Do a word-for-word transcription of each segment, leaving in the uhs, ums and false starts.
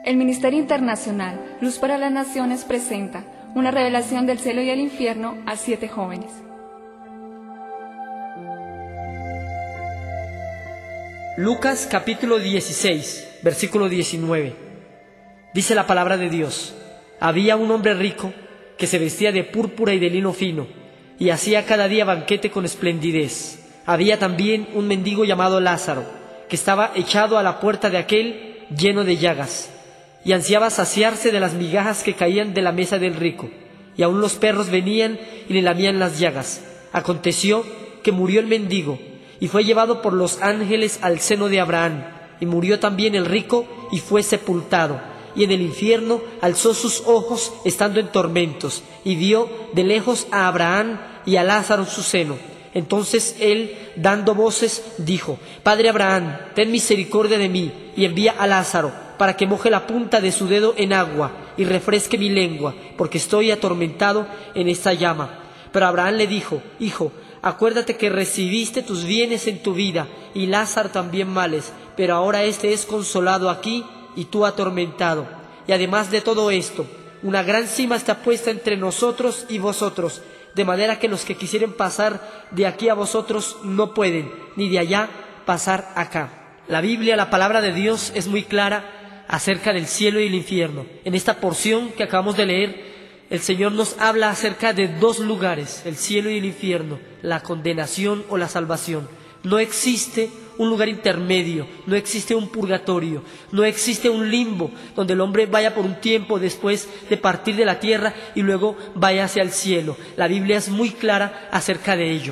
El Ministerio Internacional Luz para las Naciones presenta una revelación del cielo y el infierno a siete jóvenes. Lucas capítulo dieciséis, versículo diecinueve. Dice la palabra de Dios: había un hombre rico que se vestía de púrpura y de lino fino, y hacía cada día banquete con esplendidez. Había también un mendigo llamado Lázaro, que estaba echado a la puerta de aquel lleno de llagas, y ansiaba saciarse de las migajas que caían de la mesa del rico, y aun los perros venían y le lamían las llagas. Aconteció que murió el mendigo, y fue llevado por los ángeles al seno de Abraham, y murió también el rico, y fue sepultado, y en el infierno alzó sus ojos estando en tormentos, y vio de lejos a Abraham y a Lázaro en su seno. Entonces él, dando voces, dijo: Padre Abraham, ten misericordia de mí, y envía a Lázaro, para que moje la punta de su dedo en agua, y refresque mi lengua, porque estoy atormentado en esta llama. Pero Abraham le dijo: Hijo, acuérdate que recibiste tus bienes en tu vida, y Lázaro también males, pero ahora éste es consolado aquí, y tú atormentado. Y además de todo esto, una gran cima está puesta entre nosotros y vosotros, de manera que los que quisieren pasar de aquí a vosotros no pueden, ni de allá pasar acá. La Biblia, la palabra de Dios, es muy clara acerca del cielo y el infierno. En esta porción que acabamos de leer, el Señor nos habla acerca de dos lugares, el cielo y el infierno, la condenación o la salvación. No existe un lugar intermedio, no existe un purgatorio, no existe un limbo donde el hombre vaya por un tiempo después de partir de la tierra y luego vaya hacia el cielo. La Biblia es muy clara acerca de ello.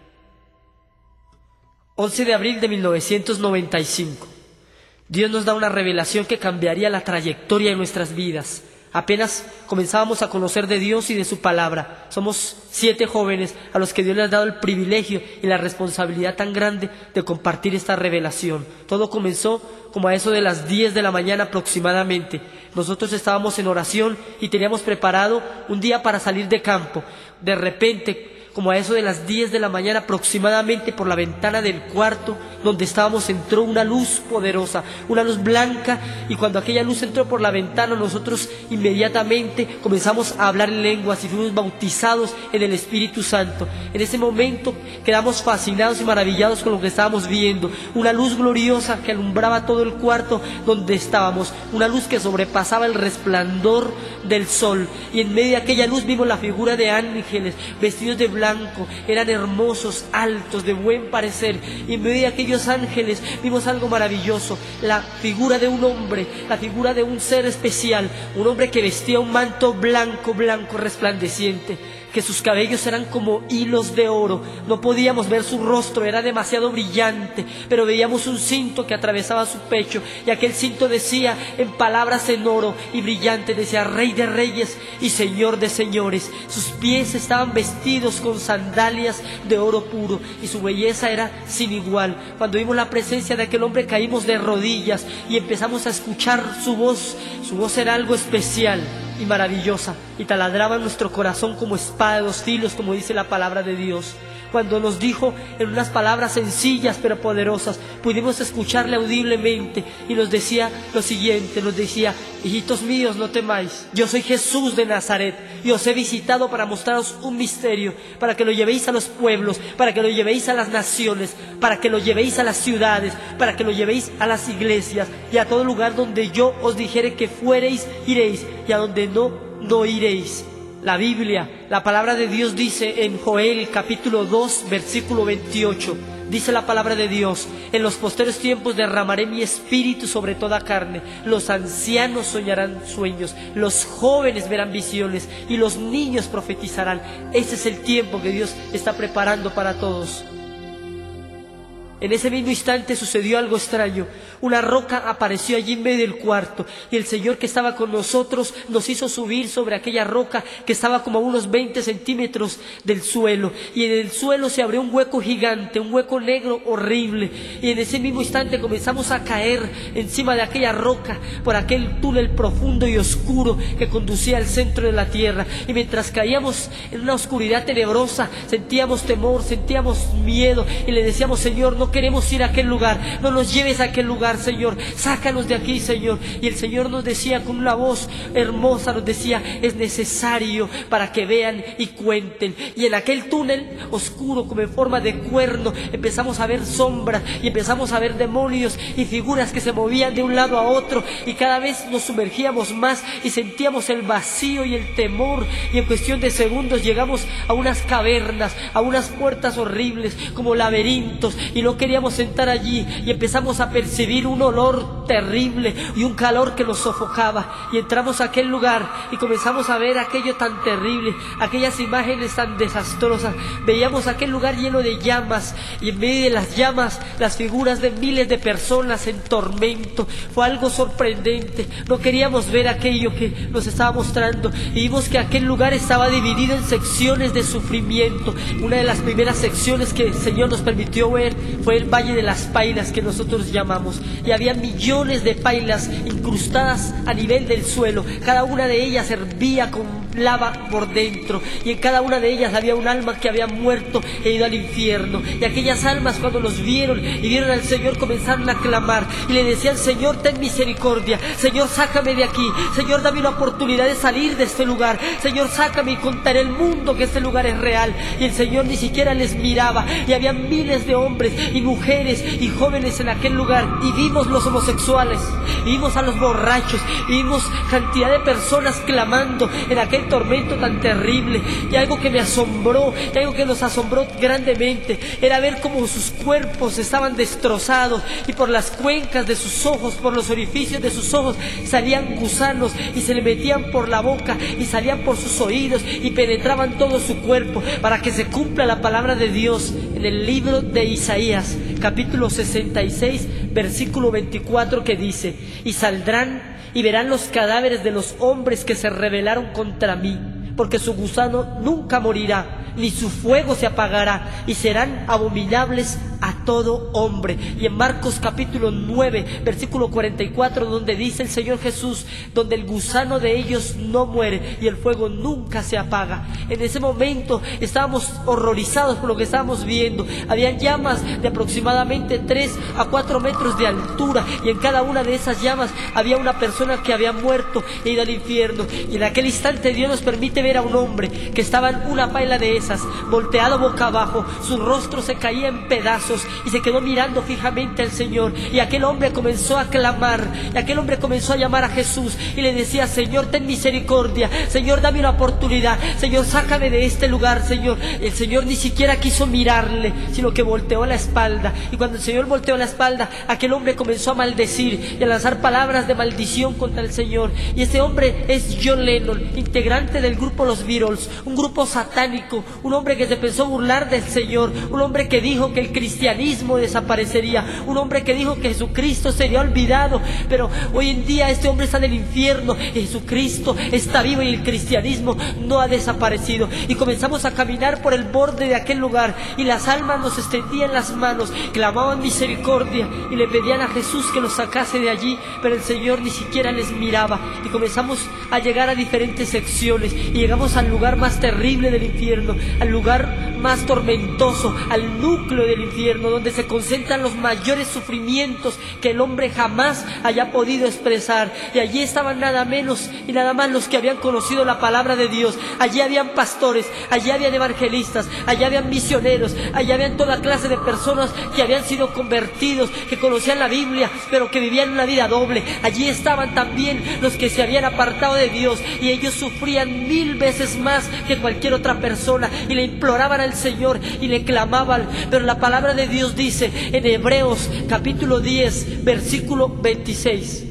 once de abril de mil novecientos noventa y cinco. Dios nos da una revelación que cambiaría la trayectoria de nuestras vidas. Apenas comenzábamos a conocer de Dios y de su palabra. Somos siete jóvenes a los que Dios les ha dado el privilegio y la responsabilidad tan grande de compartir esta revelación. Todo comenzó como a eso de las diez de la mañana aproximadamente. Nosotros estábamos en oración y teníamos preparado un día para salir de campo. De repente, como a eso de las diez de la mañana aproximadamente, por la ventana del cuarto donde estábamos entró una luz poderosa, una luz blanca, y cuando aquella luz entró por la ventana, nosotros inmediatamente comenzamos a hablar en lenguas y fuimos bautizados en el Espíritu Santo. En ese momento quedamos fascinados y maravillados con lo que estábamos viendo, una luz gloriosa que alumbraba todo el cuarto donde estábamos, una luz que sobrepasaba el resplandor del sol, y en medio de aquella luz vimos la figura de ángeles vestidos de blanco. Blanco, eran hermosos, altos, de buen parecer, y en medio de aquellos ángeles vimos algo maravilloso, la figura de un hombre, la figura de un ser especial, un hombre que vestía un manto blanco, blanco, resplandeciente, que sus cabellos eran como hilos de oro. No podíamos ver su rostro, era demasiado brillante, pero veíamos un cinto que atravesaba su pecho, y aquel cinto decía en palabras en oro y brillante, decía: Rey de reyes y Señor de señores. Sus pies estaban vestidos con sandalias de oro puro, y su belleza era sin igual. Cuando vimos la presencia de aquel hombre, caímos de rodillas y empezamos a escuchar su voz. Su voz era algo especial y maravillosa, y taladraba nuestro corazón como espada de dos filos, como dice la palabra de Dios. Cuando nos dijo en unas palabras sencillas pero poderosas, pudimos escucharle audiblemente, y nos decía lo siguiente, nos decía: hijitos míos, no temáis, yo soy Jesús de Nazaret, y os he visitado para mostraros un misterio, para que lo llevéis a los pueblos, para que lo llevéis a las naciones, para que lo llevéis a las ciudades, para que lo llevéis a las iglesias, y a todo lugar donde yo os dijere que fuereis, iréis, y a donde no, no iréis. La Biblia, la palabra de Dios dice en Joel capítulo dos, versículo veintiocho, dice la palabra de Dios: en los posteriores tiempos derramaré mi espíritu sobre toda carne, los ancianos soñarán sueños, los jóvenes verán visiones, y los niños profetizarán. Ese es el tiempo que Dios está preparando para todos. En ese mismo instante sucedió algo extraño. Una roca apareció allí en medio del cuarto, y el Señor que estaba con nosotros nos hizo subir sobre aquella roca que estaba como a unos veinte centímetros del suelo, y en el suelo se abrió un hueco gigante, un hueco negro horrible, y en ese mismo instante comenzamos a caer encima de aquella roca por aquel túnel profundo y oscuro que conducía al centro de la tierra. Y mientras caíamos en una oscuridad tenebrosa, sentíamos temor, sentíamos miedo, y le decíamos: Señor, no queremos ir a aquel lugar, no nos lleves a aquel lugar, Señor, sácanos de aquí, Señor. Y el Señor nos decía con una voz hermosa, nos decía, es necesario para que vean y cuenten. Y en aquel túnel oscuro como en forma de cuerno empezamos a ver sombras y empezamos a ver demonios y figuras que se movían de un lado a otro, y cada vez nos sumergíamos más y sentíamos el vacío y el temor, y en cuestión de segundos llegamos a unas cavernas, a unas puertas horribles como laberintos, y no queríamos entrar allí, y empezamos a percibir un olor terrible y un calor que nos sofocaba, y entramos a aquel lugar y comenzamos a ver aquello tan terrible, aquellas imágenes tan desastrosas. Veíamos aquel lugar lleno de llamas, y en medio de las llamas las figuras de miles de personas en tormento. Fue algo sorprendente, no queríamos ver aquello que nos estaba mostrando, y vimos que aquel lugar estaba dividido en secciones de sufrimiento. Una de las primeras secciones que el Señor nos permitió ver fue el Valle de las Pailas, que nosotros llamamos, y había millones de pailas incrustadas a nivel del suelo. Cada una de ellas hervía con lava por dentro, y en cada una de ellas había un alma que había muerto e ido al infierno. Y aquellas almas, cuando los vieron y vieron al Señor, comenzaron a clamar y le decían: Señor, ten misericordia, Señor, sácame de aquí, Señor, dame una oportunidad de salir de este lugar, Señor, sácame y contaré al mundo que este lugar es real. Y el Señor ni siquiera les miraba, y había miles de hombres y mujeres y jóvenes en aquel lugar, y vimos los homosexuales, y vimos a los borrachos, y vimos cantidad de personas clamando en aquel tormento tan terrible. Y algo que me asombró, y algo que nos asombró grandemente, era ver cómo sus cuerpos estaban destrozados, y por las cuencas de sus ojos, por los orificios de sus ojos, salían gusanos, y se le metían por la boca, y salían por sus oídos, y penetraban todo su cuerpo, para que se cumpla la palabra de Dios en el libro de Isaías, capítulo sesenta y seis, versículo veinticuatro, que dice: y saldrán y verán los cadáveres de los hombres que se rebelaron contra mí, porque su gusano nunca morirá, ni su fuego se apagará, y serán abominables a todo hombre. Y en Marcos capítulo nueve, versículo cuarenta y cuatro, donde dice el Señor Jesús, donde el gusano de ellos no muere y el fuego nunca se apaga. En ese momento estábamos horrorizados por lo que estábamos viendo. Habían llamas de aproximadamente tres a cuatro metros de altura, y en cada una de esas llamas había una persona que había muerto e ido al infierno. Y en aquel instante Dios nos permite ver a un hombre que estaba en una paila de esas, volteado boca abajo, su rostro se caía en pedazos, y se quedó mirando fijamente al Señor. Y aquel hombre comenzó a clamar, y aquel hombre comenzó a llamar a Jesús, y le decía: Señor, ten misericordia, Señor, dame una oportunidad, Señor, sácame de este lugar, Señor. El Señor ni siquiera quiso mirarle, sino que volteó la espalda, y cuando el Señor volteó la espalda, aquel hombre comenzó a maldecir y a lanzar palabras de maldición contra el Señor. Y ese hombre es John Lennon, integrante del grupo Los Beatles, un grupo satánico, un hombre que se pensó burlar del Señor, un hombre que dijo que el cristianismo desaparecería, un hombre que dijo que Jesucristo sería olvidado. Pero hoy en día este hombre está en el infierno, y Jesucristo está vivo, y el cristianismo no ha desaparecido. Y comenzamos a caminar por el borde de aquel lugar, y las almas nos extendían las manos, clamaban misericordia y le pedían a Jesús que los sacase de allí, pero el Señor ni siquiera les miraba. Y comenzamos a llegar a diferentes secciones, y llegamos al lugar más terrible del infierno, al lugar más tormentoso, al núcleo del infierno, donde se concentran los mayores sufrimientos que el hombre jamás haya podido expresar. Y allí estaban nada menos y nada más los que habían conocido la palabra de Dios. Allí habían pastores, allí habían evangelistas, allí habían misioneros, allí habían toda clase de personas que habían sido convertidos, que conocían la Biblia, pero que vivían una vida doble. Allí estaban también los que se habían apartado de Dios, y ellos sufrían mil veces más que cualquier otra persona, y le imploraban al Señor y le clamaban. Pero la palabra de Dios dice en Hebreos capítulo diez, versículo veintiséis,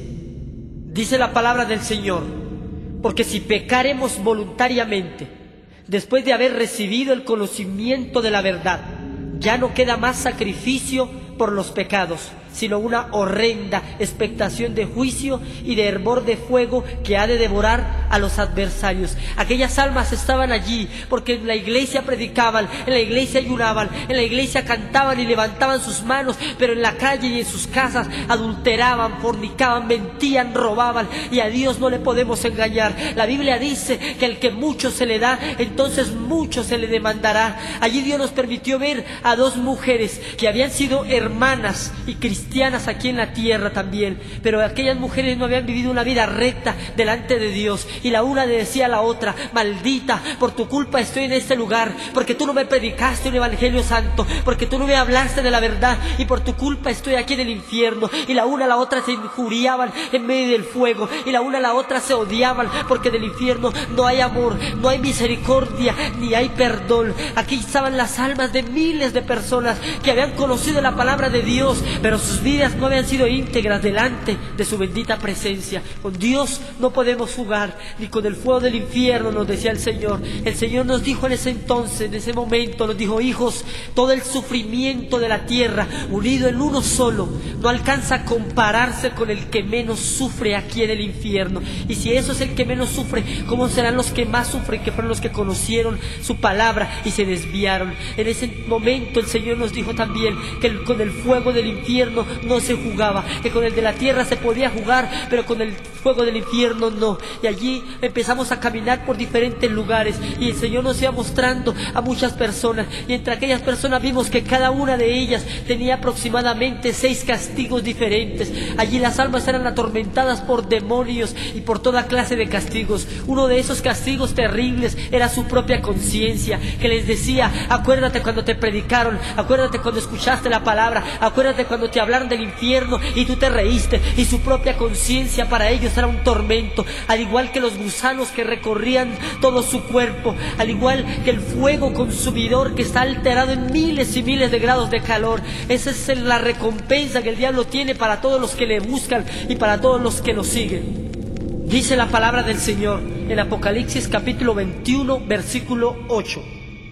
dice la palabra del Señor: porque si pecaremos voluntariamente, después de haber recibido el conocimiento de la verdad, ya no queda más sacrificio por los pecados, sino una horrenda expectación de juicio y de hervor de fuego que ha de devorar a los adversarios. Aquellas almas estaban allí porque en la iglesia predicaban, en la iglesia ayunaban, en la iglesia cantaban y levantaban sus manos, pero en la calle y en sus casas adulteraban, fornicaban, mentían, robaban, y a Dios no le podemos engañar. La Biblia dice que al que mucho se le da, entonces mucho se le demandará. Allí Dios nos permitió ver a dos mujeres que habían sido hermanas y cristianas aquí en la tierra también, pero aquellas mujeres no habían vivido una vida recta delante de Dios, y la una le decía a la otra: maldita, por tu culpa estoy en este lugar, porque tú no me predicaste un evangelio santo, porque tú no me hablaste de la verdad, y por tu culpa estoy aquí en el infierno. Y la una a la otra se injuriaban en medio del fuego, y la una a la otra se odiaban, porque del infierno no hay amor, no hay misericordia, ni hay perdón. Aquí estaban las almas de miles de personas que habían conocido la palabra de Dios, pero sus vidas no habían sido íntegras delante de su bendita presencia. Con Dios no podemos jugar, ni con el fuego del infierno, nos decía el Señor. El Señor nos dijo en ese entonces, en ese momento, nos dijo: hijos, todo el sufrimiento de la tierra unido en uno solo no alcanza a compararse con el que menos sufre aquí en el infierno. Y si eso es el que menos sufre, ¿cómo serán los que más sufren, que fueron los que conocieron su palabra y se desviaron? En ese momento el Señor nos dijo también que el, con el fuego del infierno no se jugaba, que con el de la tierra se podía jugar, pero con el fuego del infierno no. Y allí empezamos a caminar por diferentes lugares, y el Señor nos iba mostrando a muchas personas, y entre aquellas personas vimos que cada una de ellas tenía aproximadamente seis castigos diferentes. Allí las almas eran atormentadas por demonios y por toda clase de castigos. Uno de esos castigos terribles era su propia conciencia, que les decía: acuérdate cuando te predicaron, acuérdate cuando escuchaste la palabra, acuérdate cuando te hablaron del infierno y tú te reíste. Y su propia conciencia para ellos era un tormento, al igual que los gusanos que recorrían todo su cuerpo, al igual que el fuego consumidor que está alterado en miles y miles de grados de calor. Esa es la recompensa que el diablo tiene para todos los que le buscan y para todos los que lo siguen. Dice la palabra del Señor en Apocalipsis capítulo veintiuno, versículo ocho: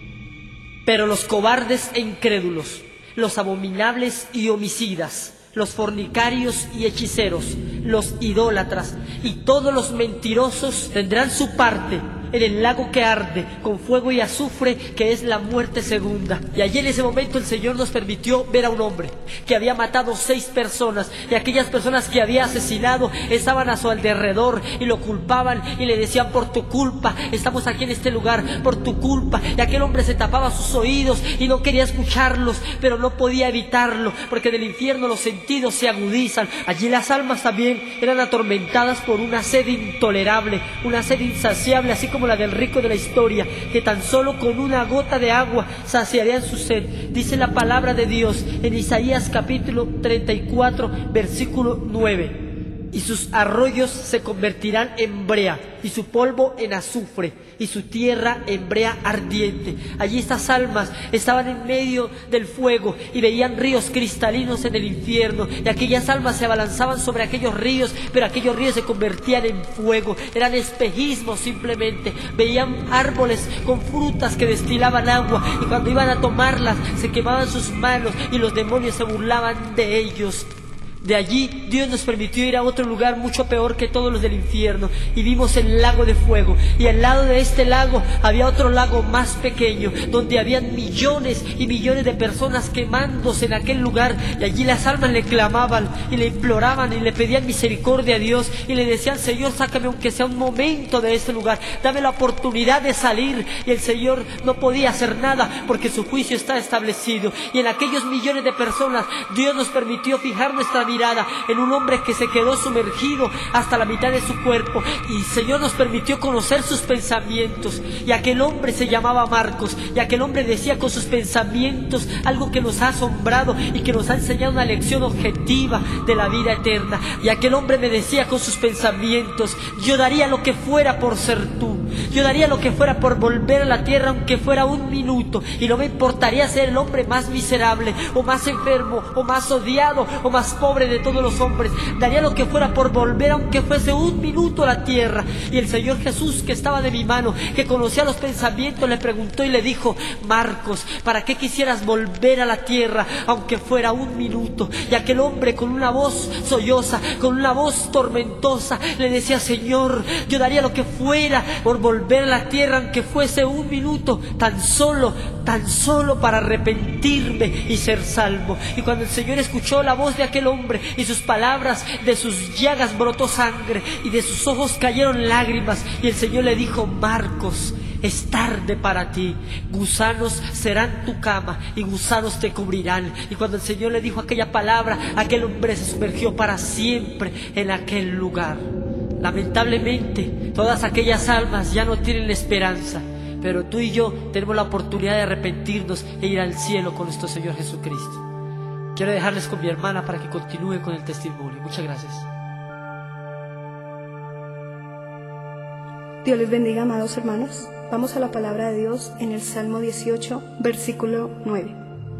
pero los cobardes e incrédulos, los abominables y homicidas, los fornicarios y hechiceros, los idólatras y todos los mentirosos tendrán su parte en el lago que arde con fuego y azufre, que es la muerte segunda. Y allí en ese momento el Señor nos permitió ver a un hombre que había matado seis personas, y aquellas personas que había asesinado estaban a su alrededor y lo culpaban y le decían: por tu culpa estamos aquí en este lugar, por tu culpa. Y aquel hombre se tapaba sus oídos y no quería escucharlos, pero no podía evitarlo, porque del infierno los sentidos se agudizan. Allí las almas también eran atormentadas por una sed intolerable, una sed insaciable, así como la del rico de la historia, que tan solo con una gota de agua saciarían su sed. Dice la palabra de Dios en Isaías capítulo treinta y cuatro, versículo nueve: y sus arroyos se convertirán en brea, y su polvo en azufre, y su tierra en brea ardiente. Allí estas almas estaban en medio del fuego y veían ríos cristalinos en el infierno, y aquellas almas se abalanzaban sobre aquellos ríos, pero aquellos ríos se convertían en fuego. Eran espejismos simplemente. Veían árboles con frutas que destilaban agua, y cuando iban a tomarlas se quemaban sus manos y los demonios se burlaban de ellos. De allí Dios nos permitió ir a otro lugar mucho peor que todos los del infierno, y vimos el lago de fuego, y al lado de este lago había otro lago más pequeño, donde habían millones y millones de personas quemándose en aquel lugar. Y allí las almas le clamaban y le imploraban y le pedían misericordia a Dios, y le decían: Señor, sácame aunque sea un momento de este lugar, dame la oportunidad de salir. Y el Señor no podía hacer nada porque su juicio está establecido. Y en aquellos millones de personas Dios nos permitió fijar nuestra vida mirada en un hombre que se quedó sumergido hasta la mitad de su cuerpo, y el Señor nos permitió conocer sus pensamientos. Y aquel hombre se llamaba Marcos, y aquel hombre decía con sus pensamientos algo que nos ha asombrado y que nos ha enseñado una lección objetiva de la vida eterna. Y aquel hombre me decía con sus pensamientos: yo daría lo que fuera por ser tú, Yo daría lo que fuera por volver a la tierra, aunque fuera un minuto, y no me importaría ser el hombre más miserable, o más enfermo, o más odiado, o más pobre de todos los hombres. Daría lo que fuera por volver, aunque fuese un minuto, a la tierra. Y el Señor Jesús, que estaba de mi mano, que conocía los pensamientos, le preguntó y le dijo: Marcos, ¿para qué quisieras volver a la tierra, aunque fuera un minuto? Y aquel hombre, con una voz solloza, con una voz tormentosa, le decía: Señor, yo daría lo que fuera por volver a la tierra, aunque fuese un minuto, tan solo, tan solo para arrepentirme y ser salvo. Y cuando el Señor escuchó la voz de aquel hombre y sus palabras, de sus llagas brotó sangre y de sus ojos cayeron lágrimas, y el Señor le dijo: Marcos, es tarde para ti, gusanos serán tu cama y gusanos te cubrirán. Y cuando el Señor le dijo aquella palabra, aquel hombre se sumergió para siempre en aquel lugar. Lamentablemente, todas aquellas almas ya no tienen esperanza, pero tú y yo tenemos la oportunidad de arrepentirnos e ir al cielo con nuestro Señor Jesucristo. Quiero dejarles con mi hermana para que continúe con el testimonio. Muchas gracias. Dios les bendiga, amados hermanos. Vamos a la palabra de Dios en el Salmo dieciocho, versículo nueve.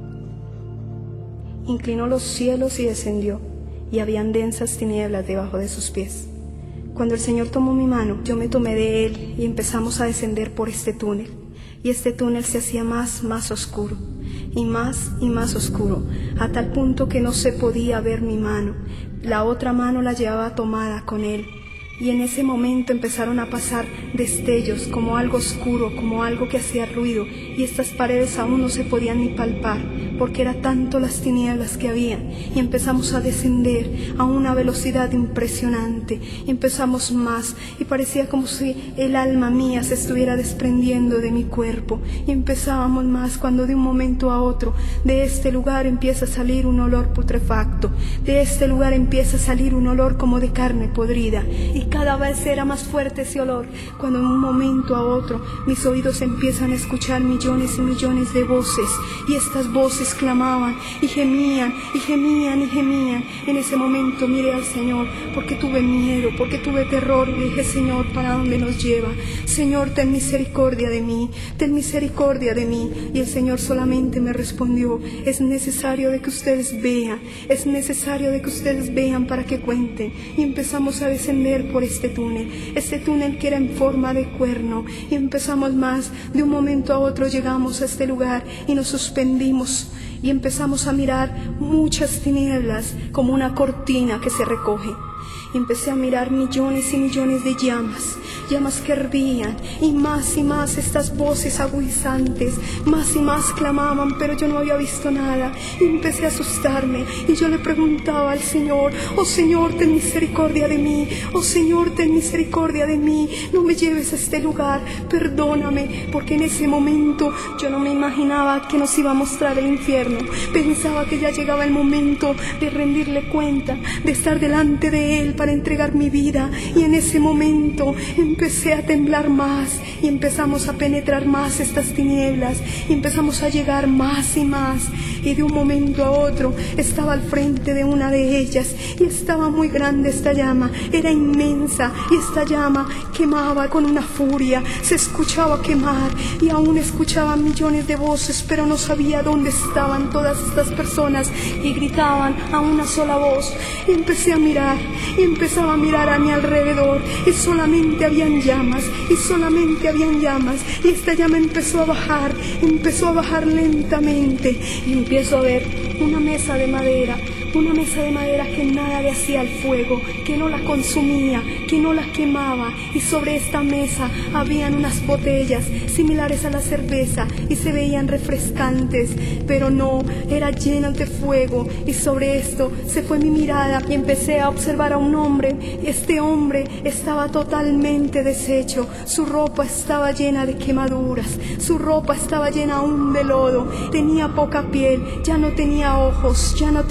Inclinó los cielos y descendió, y habían densas tinieblas debajo de sus pies. Cuando el Señor tomó mi mano, yo me tomé de Él y empezamos a descender por este túnel. Y este túnel se hacía más, más oscuro, y más y más oscuro, a tal punto que no se podía ver mi mano. La otra mano la llevaba tomada con Él. Y en ese momento empezaron a pasar destellos, como algo oscuro, como algo que hacía ruido, y estas paredes aún no se podían ni palpar, porque era tanto las tinieblas que había. Y empezamos a descender a una velocidad impresionante, y empezamos más, y parecía como si el alma mía se estuviera desprendiendo de mi cuerpo, y empezábamos más, cuando de un momento a otro, de este lugar empieza a salir un olor putrefacto, de este lugar empieza a salir un olor como de carne podrida, y cada vez era más fuerte ese olor, cuando en un momento a otro mis oídos empiezan a escuchar millones y millones de voces, y estas voces clamaban y gemían y gemían y gemían. En ese momento miré al Señor, porque tuve miedo, porque tuve terror, y dije: Señor, ¿para dónde nos lleva? Señor, ten misericordia de mí, ten misericordia de mí. Y el Señor solamente me respondió: es necesario de que ustedes vean, es necesario de que ustedes vean para que cuenten. Y empezamos a descender por este túnel, este túnel que era en forma de cuerno, y empezamos más. De un momento a otro llegamos a este lugar y nos suspendimos, y empezamos a mirar muchas tinieblas como una cortina que se recoge. Y empecé a mirar millones y millones de llamas, llamas que ardían, y más y más estas voces agudizantes, más y más clamaban, pero yo no había visto nada. Y empecé a asustarme, y yo le preguntaba al Señor: oh Señor, ten misericordia de mí, oh Señor, ten misericordia de mí, no me lleves a este lugar, perdóname. Porque en ese momento yo no me imaginaba que nos iba a mostrar el infierno. Pensaba que ya llegaba el momento de rendirle cuenta, de estar delante de Él para entregar mi vida. Y en ese momento empecé a temblar más, y empezamos a penetrar más estas tinieblas, y empezamos a llegar más y más. Y de un momento a otro estaba al frente de una de ellas, y estaba muy grande esta llama, era inmensa, y esta llama quemaba con una furia, se escuchaba quemar, y aún escuchaba millones de voces, pero no sabía dónde estaban todas estas personas, y gritaban a una sola voz. Y empecé a mirar, y empezaba a mirar a mi alrededor, y solamente habían llamas, y solamente habían llamas, y esta llama empezó a bajar, empezó a bajar lentamente, y empiezo a ver una mesa de madera, una mesa de madera que nada le hacía al fuego, que no la consumía, que no la quemaba, y sobre esta mesa habían unas botellas similares a la cerveza, y se veían refrescantes, pero no, eran llenas de fuego. Y sobre esto se fue mi mirada, y empecé a observar a un hombre. Este hombre estaba totalmente deshecho, su ropa estaba llena de quemaduras, su ropa estaba llena aún de lodo, tenía poca piel, ya no tenía ojos, ya no tenía voz,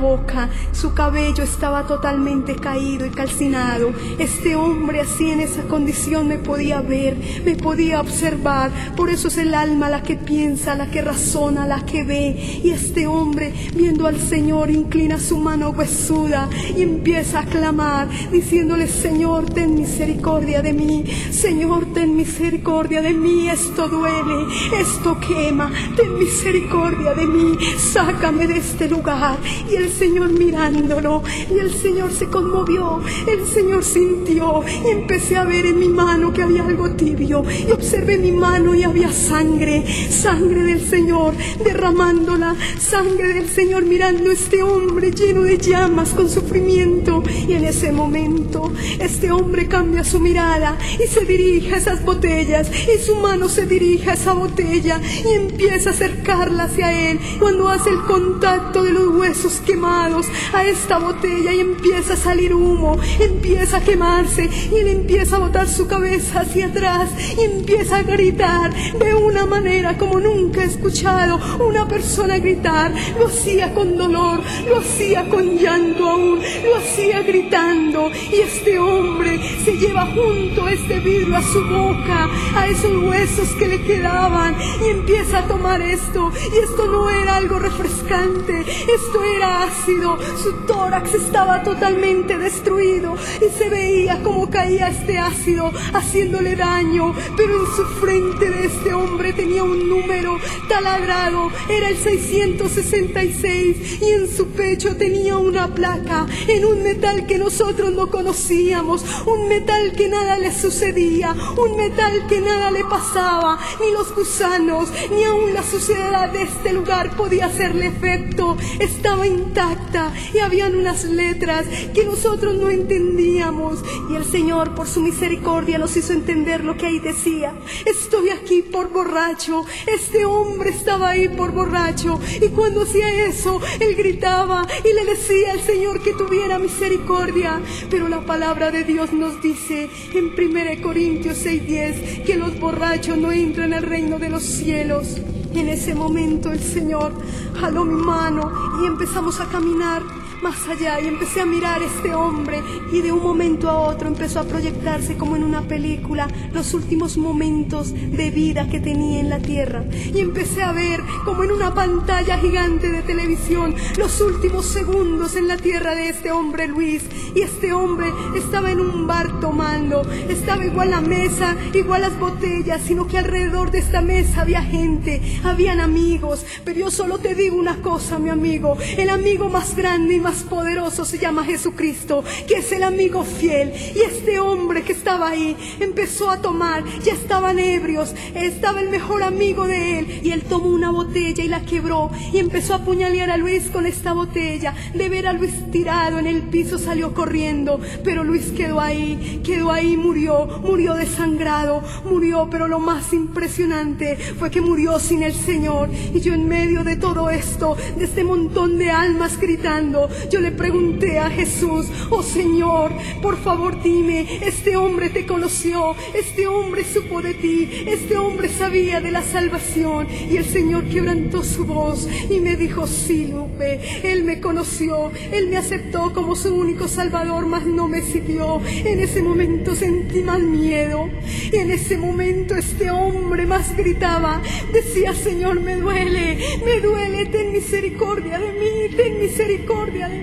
boca, su cabello estaba totalmente caído y calcinado. Este hombre así en esa condición me podía ver, me podía observar. Por eso es el alma la que piensa, la que razona, la que ve. Y este hombre, viendo al Señor, inclina su mano huesuda y empieza a clamar, diciéndole: Señor, ten misericordia de mí. Señor, ten misericordia de mí. Esto duele, esto quema. Ten misericordia de mí. Sácame de este lugar. Y el Señor mirándolo, y el Señor se conmovió, el Señor sintió, y empecé a ver en mi mano que había algo tibio, y observé mi mano y había sangre, sangre del Señor derramándola, sangre del Señor mirando a este hombre lleno de llamas con sufrimiento. Y en ese momento este hombre cambia su mirada y se dirige a esas botellas, y su mano se dirige a esa botella y empieza a acercarla hacia él. Cuando hace el contacto de los huesos quemados a esta botella y empieza a salir humo, empieza a quemarse, y él empieza a botar su cabeza hacia atrás y empieza a gritar de una manera como nunca he escuchado una persona gritar. Lo hacía con dolor, lo hacía con llanto aún, lo hacía gritando. Y este hombre se lleva junto a este vidrio a su boca, a esos huesos que le quedaban, y empieza a tomar esto. Y esto no era algo refrescante, esto era ácido. Su tórax estaba totalmente destruido y se veía como caía este ácido haciéndole daño. Pero en su frente de este hombre tenía un número taladrado, era el seiscientos sesenta y seis, y en su pecho tenía una placa en un metal que nosotros no conocíamos, un metal que nada le sucedía, un metal que nada le pasaba, ni los gusanos, ni aún la suciedad de este lugar podía hacerle efecto. Estaba intacta y habían unas letras que nosotros no entendíamos, y el Señor por su misericordia nos hizo entender lo que ahí decía: estoy aquí por borracho. Este hombre estaba ahí por borracho, y cuando hacía eso él gritaba y le decía al Señor que tuviera misericordia. Pero la palabra de Dios nos dice en primera Corintios seis diez que los borrachos no entran al reino de los cielos. Y en ese momento el Señor jaló mi mano y empezamos a caminar más allá, y empecé a mirar a este hombre, y de un momento a otro empezó a proyectarse como en una película los últimos momentos de vida que tenía en la tierra, y empecé a ver como en una pantalla gigante de televisión los últimos segundos en la tierra de este hombre Luis. Y este hombre estaba en un bar tomando, estaba igual la mesa, igual las botellas, sino que alrededor de esta mesa había gente, habían amigos. Pero yo solo te digo una cosa, mi amigo: el amigo más grande y más poderoso se llama Jesucristo, que es el amigo fiel. Y este hombre que estaba ahí empezó a tomar, ya estaban ebrios, estaba el mejor amigo de él, y él tomó una botella y la quebró y empezó a apuñalear a Luis con esta botella. De ver a Luis tirado en el piso salió corriendo, pero Luis quedó ahí, quedó ahí, murió, murió desangrado, murió. Pero lo más impresionante fue que murió sin el Señor. Y yo en medio de todo esto, de este montón de almas gritando, yo le pregunté a Jesús: oh Señor, por favor dime, este hombre te conoció, este hombre supo de ti, este hombre sabía de la salvación. Y el Señor quebrantó su voz y me dijo: sí, Lupe, él me conoció, él me aceptó como su único salvador, mas no me siguió. En ese momento sentí más miedo, y en ese momento este hombre más gritaba, decía: Señor, me duele, me duele, ten misericordia de mí, ten misericordia de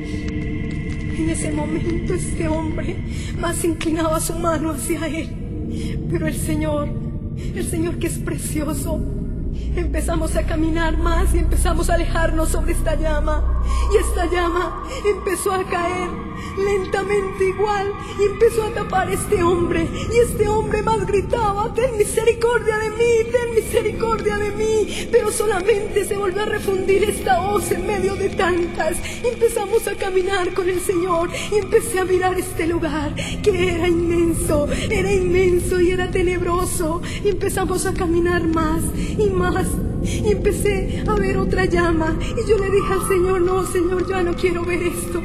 mí. En ese momento este hombre más inclinaba su mano hacia él, pero el Señor, el Señor que es precioso, empezamos a caminar más y empezamos a alejarnos sobre esta llama, y esta llama empezó a caer lentamente igual y empezó a tapar a este hombre, y este hombre más gritaba: ten misericordia de mí, ten misericordia de mí. Pero solamente se volvió a refundir esta voz en medio de tantas, y empezamos a caminar con el Señor, y empecé a mirar este lugar que era inmenso, era inmenso y era tenebroso, y empezamos a caminar más y más, y empecé a ver otra llama, y yo le dije al Señor: no, Señor, yo no quiero ver esto,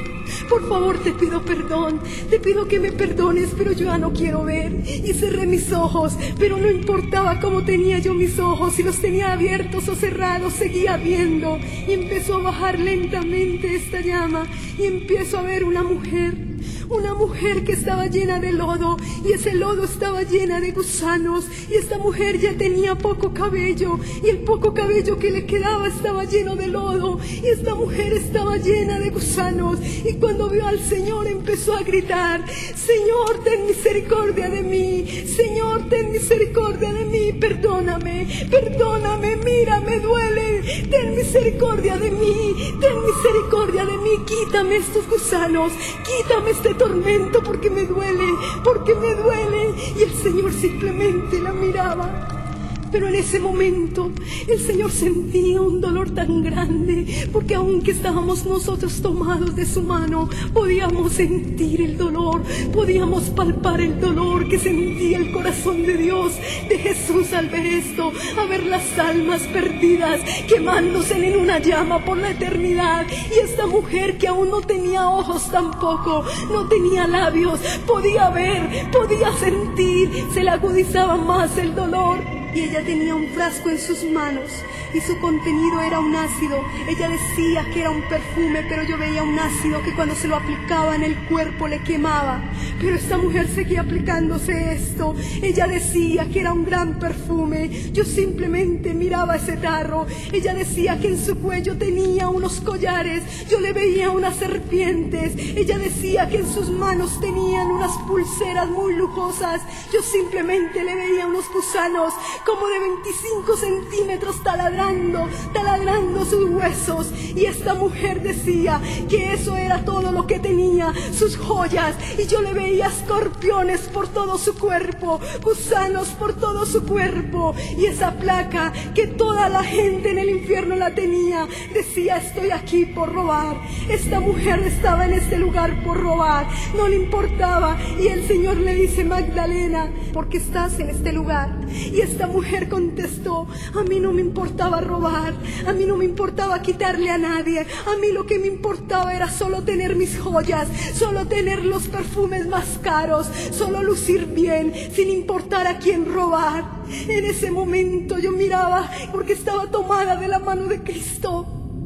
por favor te pido perdón, te pido que me perdones, pero yo ya no quiero ver. Y cerré mis ojos, pero no importaba cómo tenía yo mis ojos, si los tenía abiertos o cerrados, seguía viendo. Y empezó a bajar lentamente esta llama y empiezo a ver una mujer. Una mujer que estaba llena de lodo, y ese lodo estaba llena de gusanos, y esta mujer ya tenía poco cabello, y el poco cabello que le quedaba estaba lleno de lodo, y esta mujer estaba llena de gusanos. Y cuando vio al Señor empezó a gritar: Señor, ten misericordia de mí, Señor, ten misericordia de mí, perdóname, perdóname, mira, me duele, ten misericordia de mí, ten misericordia de mí, quítame estos gusanos, quítame este tormento porque me duele, porque me duele. Y el Señor simplemente la miraba. Pero en ese momento el Señor sentía un dolor tan grande, porque aunque estábamos nosotros tomados de su mano, podíamos sentir el dolor, podíamos palpar el dolor que sentía el corazón de Dios, de Jesús, al ver esto, a ver las almas perdidas quemándose en una llama por la eternidad. Y esta mujer, que aún no tenía ojos tampoco, no tenía labios, podía ver, podía sentir, se le agudizaba más el dolor. Y ella tenía un frasco en sus manos y su contenido era un ácido. Ella decía que era un perfume, pero yo veía un ácido que cuando se lo aplicaba en el cuerpo le quemaba. Pero esta mujer seguía aplicándose esto. Ella decía que era un gran perfume. Yo simplemente miraba ese tarro. Ella decía que en su cuello tenía unos collares. Yo le veía unas serpientes. Ella decía que en sus manos tenían unas pulseras muy lujosas. Yo simplemente le veía unos gusanos como de veinticinco centímetros taladrando, taladrando sus huesos. Y esta mujer decía que eso era todo lo que tenía, sus joyas. Y yo le veía escorpiones por todo su cuerpo, gusanos por todo su cuerpo. Y esa placa que toda la gente en el infierno la tenía, decía: estoy aquí por robar. Esta mujer estaba en este lugar por robar, no le importaba. Y el Señor le dice: Magdalena, ¿por qué estás en este lugar? Y esta mujer contestó: a mí no me importaba robar, a mí no me importaba quitarle a nadie, a mí lo que me importaba era solo tener mis joyas, solo tener los perfumes más caros, solo lucir bien, sin importar a quién robar. En ese momento yo miraba, porque estaba tomada de la mano de Cristo,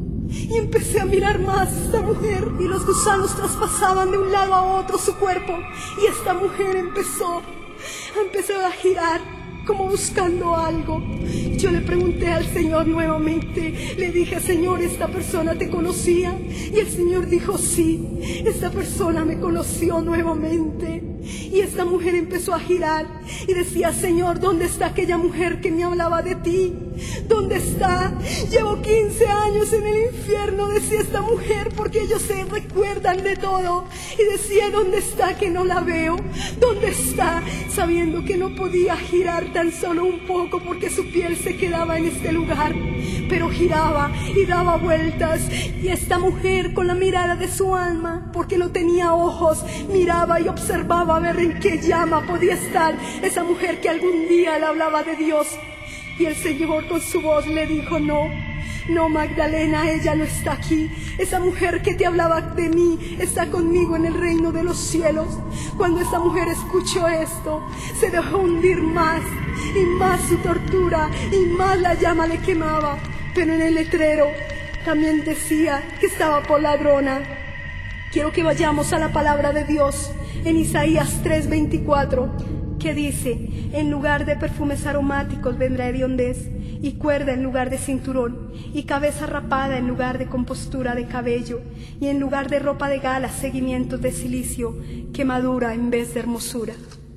y empecé a mirar más a esta mujer, y los gusanos traspasaban de un lado a otro su cuerpo, y esta mujer empezó, empezó a girar como buscando algo. Yo le pregunté al Señor nuevamente, le dije: Señor, ¿esta persona te conocía? Y el Señor dijo: sí, esta persona me conoció nuevamente. Y esta mujer empezó a girar y decía: Señor, ¿dónde está aquella mujer que me hablaba de ti? ¿Dónde está? Llevo quince años en el infierno, decía esta mujer, porque ellos se recuerdan de todo. Y decía: ¿dónde está que no la veo? ¿Dónde está? Sabiendo que no podía girar tan solo un poco porque su piel se quedaba en este lugar. Pero giraba y daba vueltas. Y esta mujer, con la mirada de su alma, porque no tenía ojos, miraba y observaba a ver en qué llama podía estar esa mujer que algún día le hablaba de Dios. Y el Señor con su voz le dijo: no, no, Magdalena, ella no está aquí. Esa mujer que te hablaba de mí está conmigo en el reino de los cielos. Cuando esta mujer escuchó esto, se dejó hundir más y más su tortura, y más la llama le quemaba. Pero en el letrero también decía que estaba por ladrona. Quiero que vayamos a la palabra de Dios en Isaías tres veinticuatro, que dice: en lugar de perfumes aromáticos vendrá hediondez, y cuerda en lugar de cinturón, y cabeza rapada en lugar de compostura de cabello, y en lugar de ropa de gala seguimientos de cilicio, quemadura en vez de hermosura.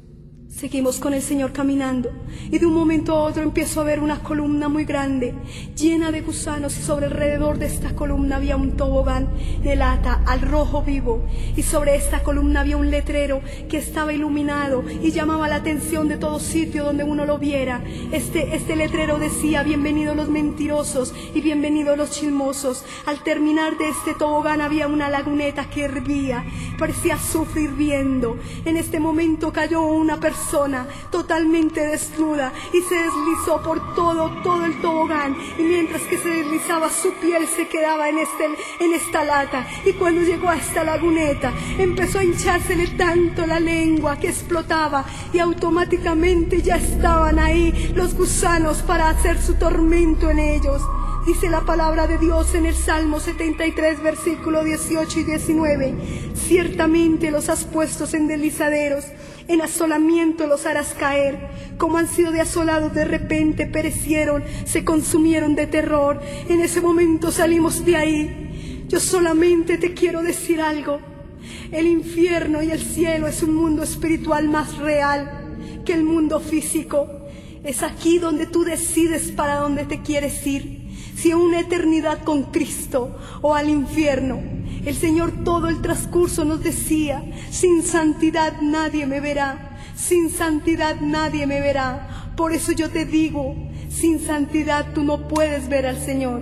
Seguimos con el Señor caminando, y de un momento a otro empiezo a ver una columna muy grande, llena de gusanos, y sobre alrededor de esta columna había un tobogán de lata al rojo vivo, y sobre esta columna había un letrero que estaba iluminado y llamaba la atención de todo sitio donde uno lo viera. Este, este letrero decía: bienvenidos los mentirosos y bienvenidos los chismosos. Al terminar de este tobogán había una laguneta que hervía, parecía azufre hirviendo. En este momento cayó una persona persona totalmente desnuda y se deslizó por todo, todo el tobogán, y mientras que se deslizaba su piel se quedaba en, este, en esta lata, y cuando llegó a esta laguneta empezó a hinchársele tanto la lengua que explotaba y automáticamente ya estaban ahí los gusanos para hacer su tormento en ellos. Dice la palabra de Dios en el Salmo setenta y tres, versículo dieciocho y diecinueve. Ciertamente los has puesto en deslizaderos, en asolamiento los harás caer. Como han sido de asolados de repente, perecieron, se consumieron de terror. En ese momento salimos de ahí. Yo solamente te quiero decir algo. El infierno y el cielo es un mundo espiritual más real que el mundo físico. Es aquí donde tú decides para dónde te quieres ir. Si a una eternidad con Cristo o al infierno. El Señor todo el transcurso nos decía: sin santidad nadie me verá, sin santidad nadie me verá. Por eso yo te digo, sin santidad tú no puedes ver al Señor.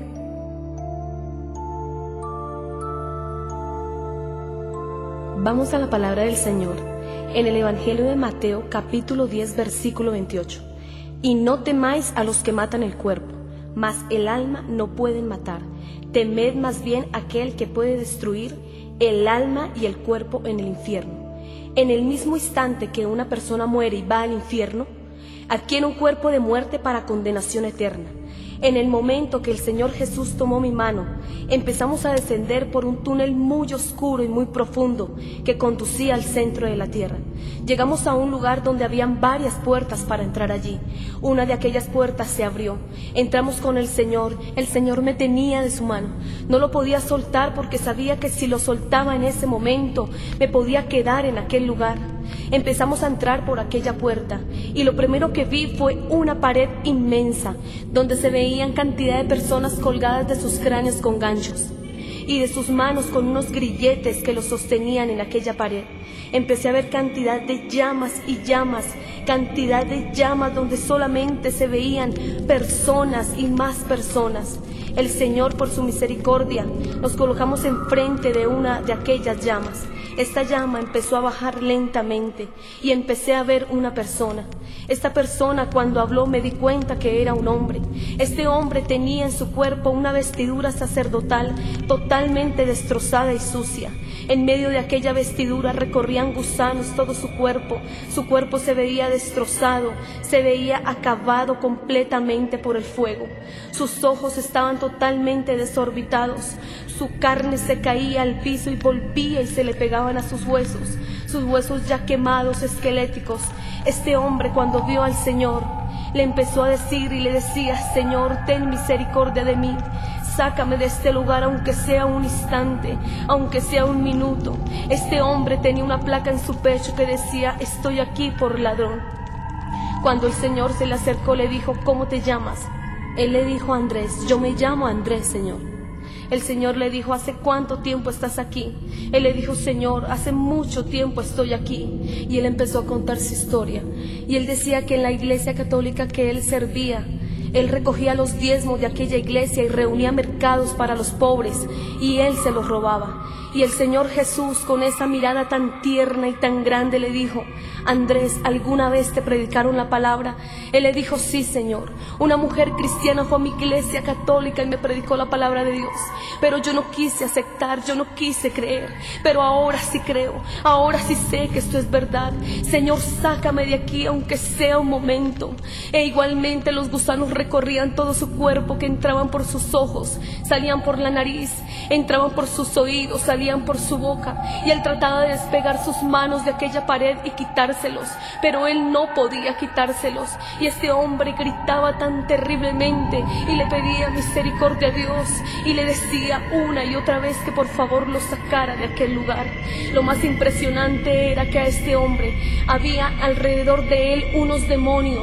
Vamos a la palabra del Señor en el Evangelio de Mateo, capítulo diez, versículo veintiocho. Y no temáis a los que matan el cuerpo, mas el alma no pueden matar. Temed más bien aquel que puede destruir el alma y el cuerpo en el infierno. En el mismo instante que una persona muere y va al infierno, adquiere un cuerpo de muerte para condenación eterna. En el momento que el Señor Jesús tomó mi mano, empezamos a descender por un túnel muy oscuro y muy profundo que conducía al centro de la tierra. Llegamos a un lugar donde habían varias puertas para entrar allí. Una de aquellas puertas se abrió. Entramos con el Señor. El Señor me tenía de su mano. No lo podía soltar porque sabía que si lo soltaba en ese momento, me podía quedar en aquel lugar. Empezamos a entrar por aquella puerta y lo primero que vi fue una pared inmensa donde se veían cantidad de personas colgadas de sus cráneos con ganchos y de sus manos con unos grilletes que los sostenían en aquella pared. Empecé a ver cantidad de llamas y llamas, cantidad de llamas donde solamente se veían personas y más personas. El Señor, por su misericordia, nos colocamos enfrente de una de aquellas llamas. Esta llama empezó a bajar lentamente y empecé a ver una persona. Esta persona, cuando habló, me di cuenta que era un hombre. Este hombre tenía en su cuerpo una vestidura sacerdotal totalmente destrozada y sucia. En medio de aquella vestidura recorrían gusanos todo su cuerpo. Su cuerpo se veía destrozado, se veía acabado completamente por el fuego. Sus ojos estaban totalmente desorbitados. Su carne se caía al piso y volvía y se le pegaban a sus huesos, sus huesos ya quemados, esqueléticos. Este hombre, cuando vio al Señor, le empezó a decir y le decía: Señor, ten misericordia de mí. Sácame de este lugar, aunque sea un instante, aunque sea un minuto. Este hombre tenía una placa en su pecho que decía: estoy aquí por ladrón. Cuando el Señor se le acercó, le dijo: ¿cómo te llamas? Él le dijo: Andrés. Yo me llamo Andrés, Señor. El Señor le dijo: ¿hace cuánto tiempo estás aquí? Él le dijo: Señor, hace mucho tiempo estoy aquí. Y él empezó a contar su historia. Y él decía que en la iglesia católica que él servía, él recogía los diezmos de aquella iglesia y reunía mercados para los pobres, y él se los robaba. Y el Señor Jesús, con esa mirada tan tierna y tan grande, le dijo: Andrés, ¿alguna vez te predicaron la palabra? Él le dijo: sí, Señor. Una mujer cristiana fue a mi iglesia católica y me predicó la palabra de Dios, pero yo no quise aceptar, yo no quise creer, pero ahora sí creo, ahora sí sé que esto es verdad. Señor, sácame de aquí, aunque sea un momento. E igualmente los gusanos recorrían todo su cuerpo, que entraban por sus ojos, salían por la nariz, entraban por sus oídos, salían por su boca, y él trataba de despegar sus manos de aquella pared y quitárselos, pero él no podía quitárselos. Y este hombre gritaba tan terriblemente y le pedía misericordia a Dios y le decía una y otra vez que por favor lo sacara de aquel lugar. Lo más impresionante era que a este hombre había alrededor de él unos demonios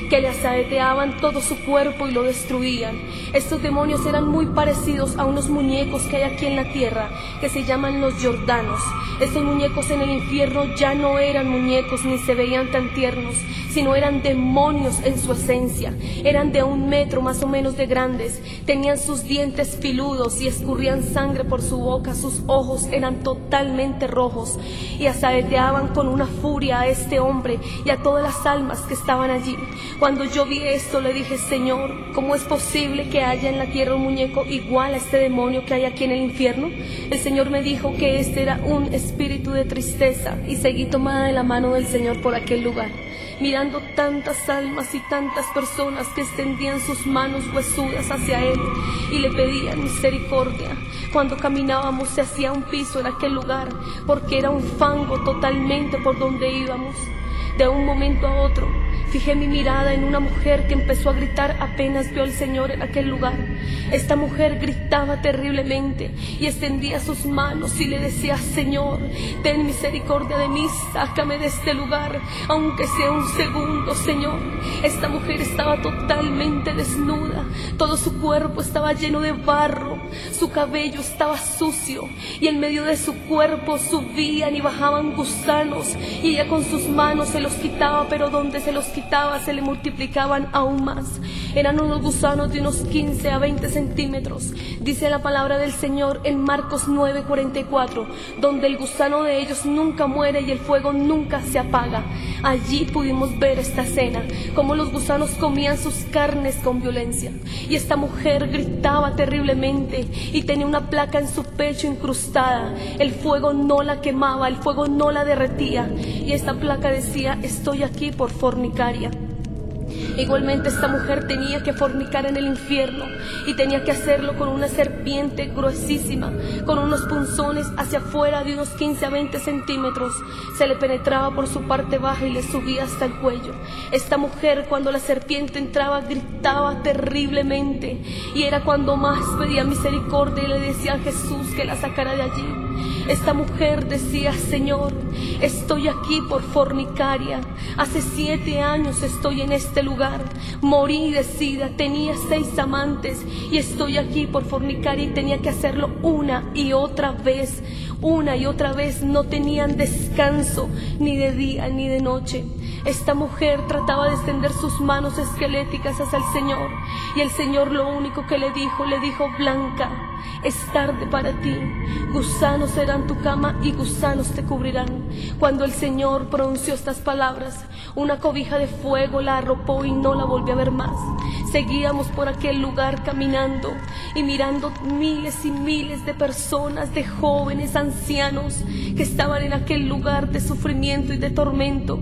que le asaeteaban todo su cuerpo y lo destruían. Estos demonios eran muy parecidos a unos muñecos que hay aquí en la tierra, que se llaman los Jordanos. Estos muñecos en el infierno ya no eran muñecos ni se veían tan tiernos, sino eran demonios en su esencia. Eran de un metro más o menos de grandes, tenían sus dientes filudos y escurrían sangre por su boca, sus ojos eran totalmente rojos y asaeteaban con una furia a este hombre y a todas las almas que estaban allí. Cuando yo vi esto le dije: Señor, ¿cómo es posible que haya en la tierra un muñeco igual a este demonio que hay aquí en el infierno? El Señor me dijo que este era un espíritu de tristeza, y seguí tomada de la mano del Señor por aquel lugar, mirando tantas almas y tantas personas que extendían sus manos huesudas hacia Él y le pedían misericordia. Cuando caminábamos se hacía un piso en aquel lugar, porque era un fango totalmente por donde íbamos. De un momento a otro fijé mi mirada en una mujer que empezó a gritar apenas vio al Señor en aquel lugar. Esta mujer gritaba terriblemente y extendía sus manos y le decía: Señor, ten misericordia de mí, sácame de este lugar, aunque sea un segundo, Señor. Esta mujer estaba totalmente desnuda, todo su cuerpo estaba lleno de barro, su cabello estaba sucio y en medio de su cuerpo subían y bajaban gusanos, y ella con sus manos se los quitaba, pero donde se los quitaba se le multiplicaban aún más. Eran unos gusanos de unos quince a veinte centímetros. Dice la palabra del Señor en Marcos nueve cuarenta y cuatro, donde el gusano de ellos nunca muere y el fuego nunca se apaga. Allí pudimos ver esta escena, cómo los gusanos comían sus carnes con violencia, y esta mujer gritaba terriblemente y tenía una placa en su pecho incrustada. El fuego no la quemaba, el fuego no la derretía, y esta placa decía: estoy aquí por fornicaria. Igualmente esta mujer tenía que fornicar en el infierno, y tenía que hacerlo con una serpiente gruesísima, con unos punzones hacia afuera de unos quince a veinte centímetros. Se le penetraba por su parte baja y le subía hasta el cuello. Esta mujer, cuando la serpiente entraba, gritaba terriblemente, y era cuando más pedía misericordia y le decía a Jesús que la sacara de allí. Esta mujer decía: Señor, estoy aquí por fornicaria, hace siete años estoy en este lugar, morí de sida, tenía seis amantes y estoy aquí por fornicaria, y tenía que hacerlo una y otra vez, una y otra vez, no tenían descanso ni de día ni de noche. Esta mujer trataba de extender sus manos esqueléticas hacia el Señor, y el Señor lo único que le dijo, le dijo: Blanca, es tarde para ti, gusanos serán tu cama y gusanos te cubrirán. Cuando el Señor pronunció estas palabras, una cobija de fuego la arropó y no la volvió a ver más. Seguíamos por aquel lugar caminando y mirando miles y miles de personas, de jóvenes, ancianos, que estaban en aquel lugar de sufrimiento y de tormento.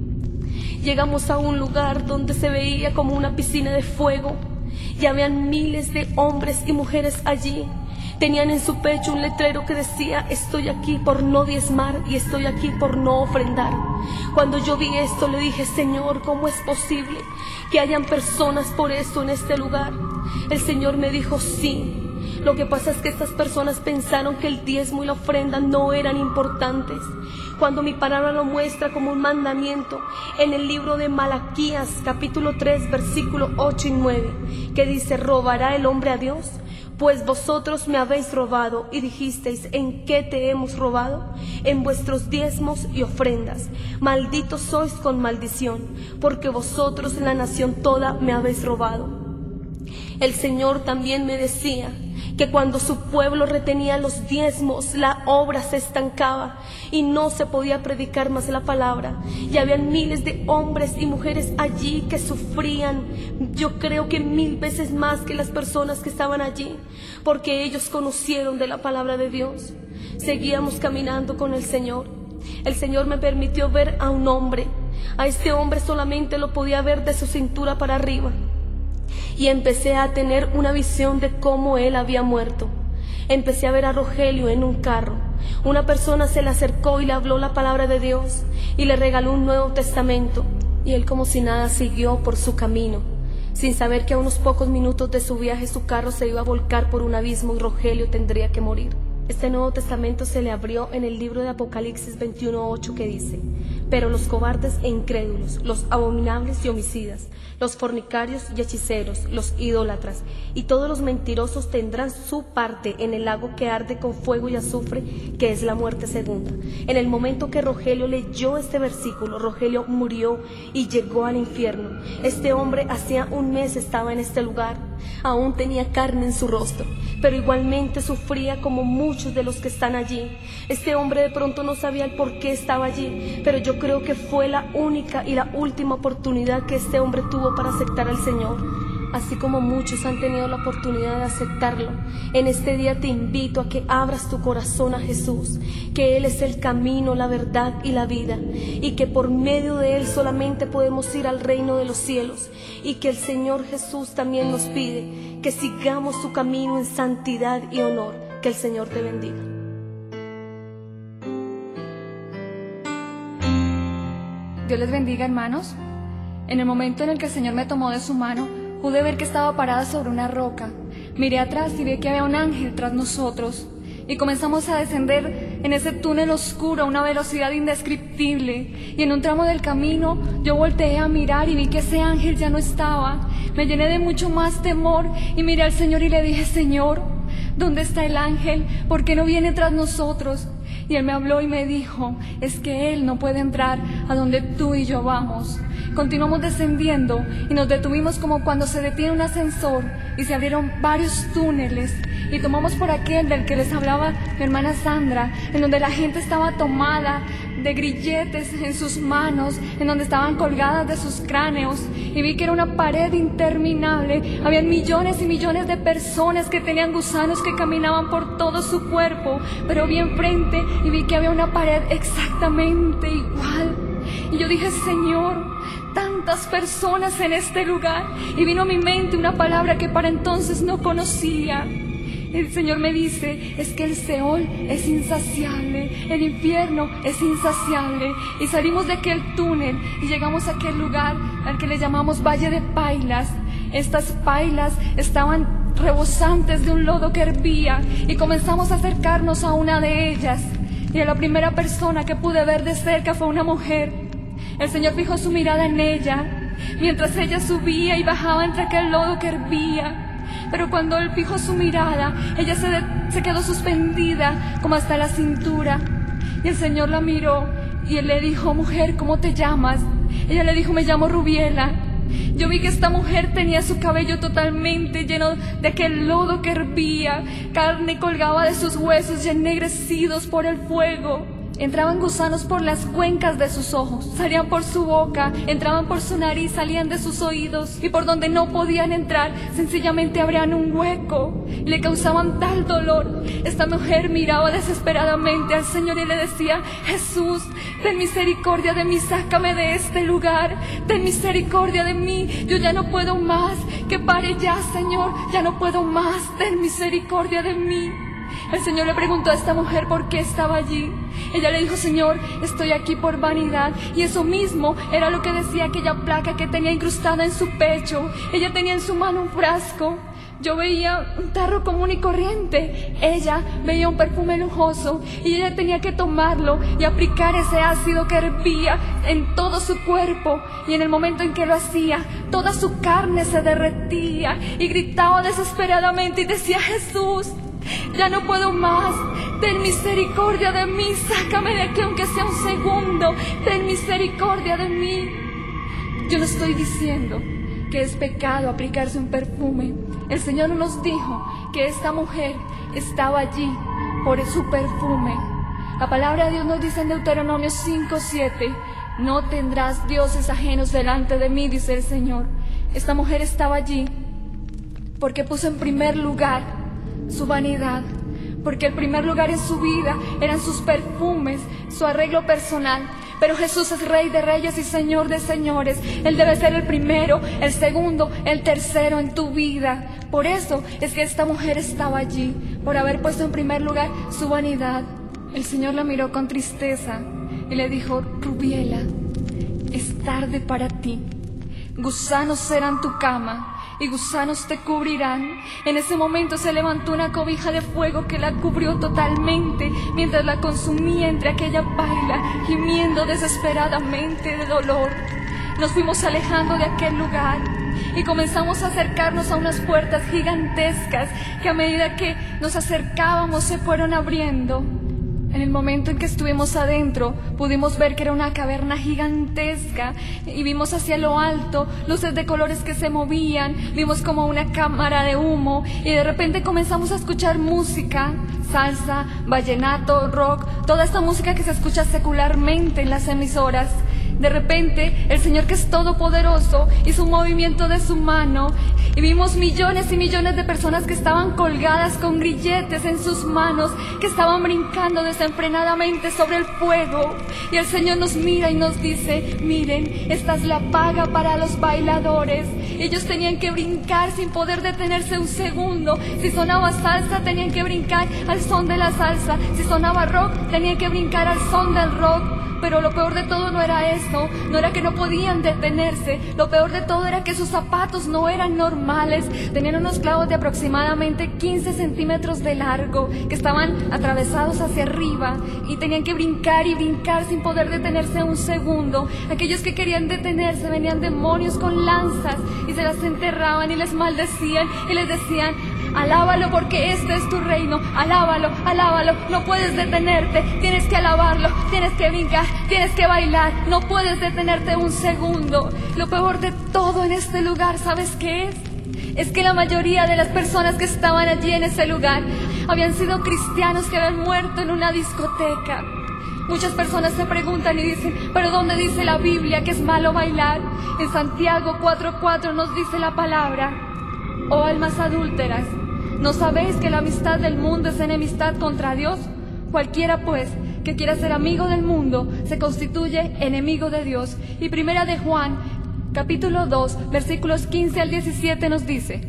Llegamos a un lugar donde se veía como una piscina de fuego, y habían miles de hombres y mujeres allí. Tenían en su pecho un letrero que decía: estoy aquí por no diezmar y estoy aquí por no ofrendar. Cuando yo vi esto le dije: Señor, ¿cómo es posible que hayan personas por esto en este lugar? El Señor me dijo: sí. Lo que pasa es que estas personas pensaron que el diezmo y la ofrenda no eran importantes, cuando mi palabra lo muestra como un mandamiento en el libro de Malaquías capítulo tres versículo ocho y nueve, que dice: ¿robará el hombre a Dios? Pues vosotros me habéis robado, y dijisteis: ¿en qué te hemos robado? En vuestros diezmos y ofrendas. Malditos sois con maldición, porque vosotros en la nación toda me habéis robado. El Señor también me decía que cuando su pueblo retenía los diezmos, la obra se estancaba y no se podía predicar más la palabra. Y habían miles de hombres y mujeres allí que sufrían, yo creo que mil veces más que las personas que estaban allí, porque ellos conocieron de la palabra de Dios. Seguíamos caminando con el Señor. El Señor me permitió ver a un hombre. A este hombre solamente lo podía ver de su cintura para arriba. Y empecé a tener una visión de cómo él había muerto. Empecé a ver a Rogelio en un carro. Una persona se le acercó y le habló la palabra de Dios y le regaló un Nuevo Testamento. Y él, como si nada, siguió por su camino, sin saber que a unos pocos minutos de su viaje su carro se iba a volcar por un abismo y Rogelio tendría que morir. Este Nuevo Testamento se le abrió en el libro de Apocalipsis veintiuno ocho, que dice: Pero los cobardes e incrédulos, los abominables y homicidas, los fornicarios y hechiceros, los idólatras y todos los mentirosos tendrán su parte en el lago que arde con fuego y azufre, que es la muerte segunda. En el momento que Rogelio leyó este versículo, Rogelio murió y llegó al infierno. Este hombre hacía un mes estaba en este lugar, aún tenía carne en su rostro, pero igualmente sufría como muchos de los que están allí. Este hombre de pronto no sabía el por qué estaba allí, pero yo creo que fue la única y la última oportunidad que este hombre tuvo para aceptar al Señor. Así como muchos han tenido la oportunidad de aceptarlo, en este día te invito a que abras tu corazón a Jesús, que Él es el camino, la verdad y la vida, y que por medio de Él solamente podemos ir al reino de los cielos, y que el Señor Jesús también nos pide que sigamos su camino en santidad y honor. Que el Señor te bendiga. Dios les bendiga, hermanos. En el momento en el que el Señor me tomó de su mano, pude ver que estaba parada sobre una roca. Miré atrás y vi que había un ángel tras nosotros. Y comenzamos a descender en ese túnel oscuro a una velocidad indescriptible. Y en un tramo del camino yo volteé a mirar y vi que ese ángel ya no estaba. Me llené de mucho más temor y miré al Señor y le dije: Señor, ¿dónde está el ángel? ¿Por qué no viene tras nosotros? Y Él me habló y me dijo: es que Él no puede entrar a donde tú y yo vamos. Continuamos descendiendo y nos detuvimos como cuando se detiene un ascensor y se abrieron varios túneles, y tomamos por aquel del que les hablaba mi hermana Sandra, en donde la gente estaba tomada de grilletes en sus manos, en donde estaban colgadas de sus cráneos, y vi que era una pared interminable. Habían millones y millones de personas que tenían gusanos que caminaban por todo su cuerpo, pero vi enfrente y vi que había una pared exactamente igual. Y yo dije: Señor, tantas personas en este lugar. Y vino a mi mente una palabra que para entonces no conocía. El Señor me dice: es que el Seol es insaciable, el infierno es insaciable. Y salimos de aquel túnel y llegamos a aquel lugar al que le llamamos Valle de Pailas. Estas pailas estaban rebosantes de un lodo que hervía, y comenzamos a acercarnos a una de ellas. Y a la primera persona que pude ver de cerca fue una mujer. El Señor fijó su mirada en ella, mientras ella subía y bajaba entre aquel lodo que hervía. Pero cuando Él fijó su mirada, ella se, de, se quedó suspendida como hasta la cintura. Y el Señor la miró y Él le dijo: mujer, ¿cómo te llamas? Ella le dijo: me llamo Rubiela. Yo vi que esta mujer tenía su cabello totalmente lleno de aquel lodo que hervía, carne colgaba de sus huesos ya ennegrecidos por el fuego. Entraban gusanos por las cuencas de sus ojos, salían por su boca, entraban por su nariz, salían de sus oídos, y por donde no podían entrar, sencillamente abrían un hueco. Le causaban tal dolor. Esta mujer miraba desesperadamente al Señor y le decía: Jesús, ten misericordia de mí, sácame de este lugar, ten misericordia de mí, yo ya no puedo más, que pare ya, Señor, ya no puedo más, ten misericordia de mí. El Señor le preguntó a esta mujer por qué estaba allí. Ella le dijo: Señor, estoy aquí por vanidad. Y eso mismo era lo que decía aquella placa que tenía incrustada en su pecho. Ella tenía en su mano un frasco. Yo veía un tarro común y corriente. Ella veía un perfume lujoso, y ella tenía que tomarlo y aplicar ese ácido que hervía en todo su cuerpo. Y en el momento en que lo hacía, toda su carne se derretía, y gritaba desesperadamente y decía: Jesús, ya no puedo más, ten misericordia de mí, sácame de aquí aunque sea un segundo, ten misericordia de mí. Yo no estoy diciendo que es pecado aplicarse un perfume. El Señor nos dijo que esta mujer estaba allí por su perfume. La palabra de Dios nos dice en Deuteronomio cinco siete: no tendrás dioses ajenos delante de mí, dice el Señor. Esta mujer estaba allí porque puso en primer lugar su vanidad, porque el primer lugar en su vida eran sus perfumes, su arreglo personal. Pero Jesús es Rey de reyes y Señor de señores. Él debe ser el primero, el segundo, el tercero en tu vida. Por eso es que esta mujer estaba allí, por haber puesto en primer lugar su vanidad. El Señor la miró con tristeza y le dijo: Rubiela, es tarde para ti. Gusanos serán tu cama y gusanos te cubrirán. En ese momento se levantó una cobija de fuego que la cubrió totalmente, mientras la consumía entre aquella paila, gimiendo desesperadamente de dolor. Nos fuimos alejando de aquel lugar y comenzamos a acercarnos a unas puertas gigantescas que a medida que nos acercábamos se fueron abriendo. En el momento en que estuvimos adentro, pudimos ver que era una caverna gigantesca y vimos hacia lo alto luces de colores que se movían, vimos como una cámara de humo y de repente comenzamos a escuchar música, salsa, vallenato, rock, toda esta música que se escucha secularmente en las emisoras. De repente, el Señor, que es todopoderoso, hizo un movimiento de su mano y vimos millones y millones de personas que estaban colgadas con grilletes en sus manos, que estaban brincando desenfrenadamente sobre el fuego. Y el Señor nos mira y nos dice: miren, esta es la paga para los bailadores. Ellos tenían que brincar sin poder detenerse un segundo. Si sonaba salsa, tenían que brincar al son de la salsa. Si sonaba rock, tenían que brincar al son del rock. Pero lo peor de todo no era eso, no era que no podían detenerse, lo peor de todo era que sus zapatos no eran normales, tenían unos clavos de aproximadamente quince centímetros de largo, que estaban atravesados hacia arriba, y tenían que brincar y brincar sin poder detenerse un segundo. Aquellos que querían detenerse venían demonios con lanzas, y se las enterraban y les maldecían, y les decían: alábalo porque este es tu reino, alábalo, alábalo, no puedes detenerte, tienes que alabarlo, tienes que brincar, tienes que bailar, no puedes detenerte un segundo. Lo peor de todo en este lugar, ¿sabes qué es? Es que la mayoría de las personas que estaban allí en ese lugar habían sido cristianos que habían muerto en una discoteca. Muchas personas se preguntan y dicen: ¿pero dónde dice la Biblia que es malo bailar? En Santiago cuatro cuatro nos dice la palabra: oh almas adúlteras, ¿no sabéis que la amistad del mundo es enemistad contra Dios? Cualquiera pues que quiera ser amigo del mundo se constituye enemigo de Dios. Y primera de Juan, capítulo dos, versículos quince al diecisiete nos dice: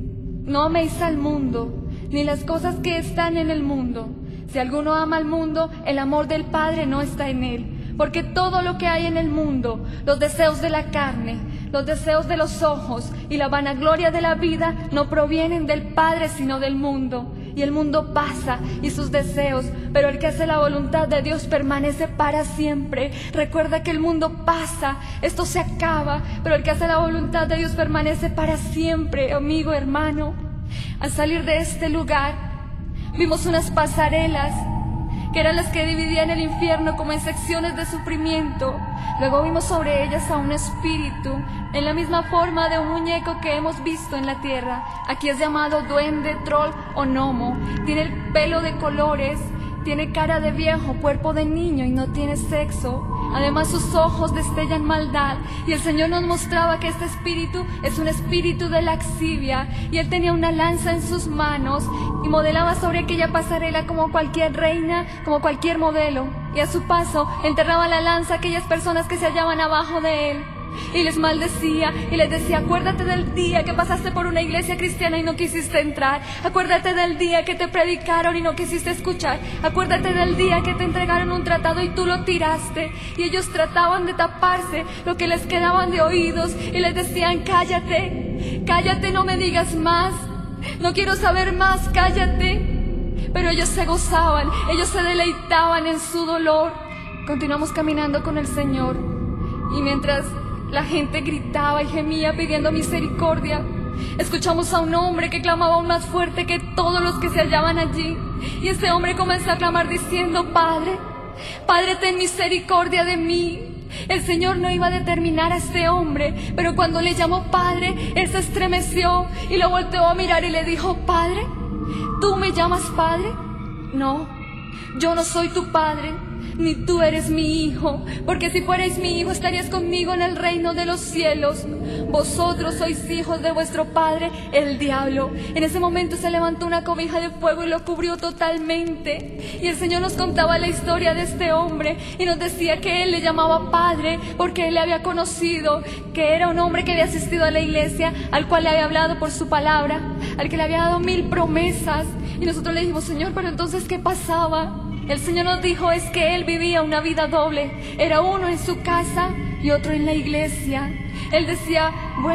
no améis al mundo, ni las cosas que están en el mundo. Si alguno ama al mundo, el amor del Padre no está en él. Porque todo lo que hay en el mundo, los deseos de la carne, los deseos de los ojos y la vanagloria de la vida, no provienen del Padre sino del mundo. Y el mundo pasa y sus deseos, pero el que hace la voluntad de Dios permanece para siempre. Recuerda que el mundo pasa, esto se acaba, pero el que hace la voluntad de Dios permanece para siempre, amigo, hermano. Al salir de este lugar, vimos unas pasarelas que eran las que dividían el infierno como en secciones de sufrimiento. Luego vimos sobre ellas a un espíritu, en la misma forma de un muñeco que hemos visto en la tierra. Aquí es llamado duende, troll o gnomo. Tiene el pelo de colores, tiene cara de viejo, cuerpo de niño y no tiene sexo. Además, sus ojos destellan maldad. Y el Señor nos mostraba que este espíritu es un espíritu de laxivia. Y él tenía una lanza en sus manos y modelaba sobre aquella pasarela como cualquier reina, como cualquier modelo. Y a su paso enterraba la lanza a aquellas personas que se hallaban abajo de él. Y les maldecía y les decía: acuérdate del día que pasaste por una iglesia cristiana y no quisiste entrar. Acuérdate del día que te predicaron y no quisiste escuchar. Acuérdate del día que te entregaron un tratado y tú lo tiraste. Y ellos trataban de taparse lo que les quedaban de oídos y les decían: cállate, cállate, no me digas más, no quiero saber más, cállate. Pero ellos se gozaban, ellos se deleitaban en su dolor. Continuamos caminando con el Señor y mientras la gente gritaba y gemía pidiendo misericordia, escuchamos a un hombre que clamaba aún más fuerte que todos los que se hallaban allí. Y ese hombre comenzó a clamar diciendo: Padre, Padre, ten misericordia de mí. El Señor no iba a determinar a este hombre, pero cuando le llamó Padre, él se estremeció y lo volteó a mirar y le dijo: Padre, ¿tú me llamas Padre? No, yo no soy tu Padre, ni tú eres mi hijo, porque si fuerais mi hijo estarías conmigo en el reino de los cielos. Vosotros sois hijos de vuestro padre, el diablo. En ese momento se levantó una cobija de fuego y lo cubrió totalmente. Y el Señor nos contaba la historia de este hombre y nos decía que él le llamaba Padre porque él le había conocido, que era un hombre que había asistido a la iglesia, al cual le había hablado por su palabra, al que le había dado mil promesas. Y nosotros le dijimos: Señor, pero entonces ¿qué pasaba? El Señor nos dijo: es que él vivía una vida doble. Era uno en su casa y otro en la iglesia. Él decía: bueno,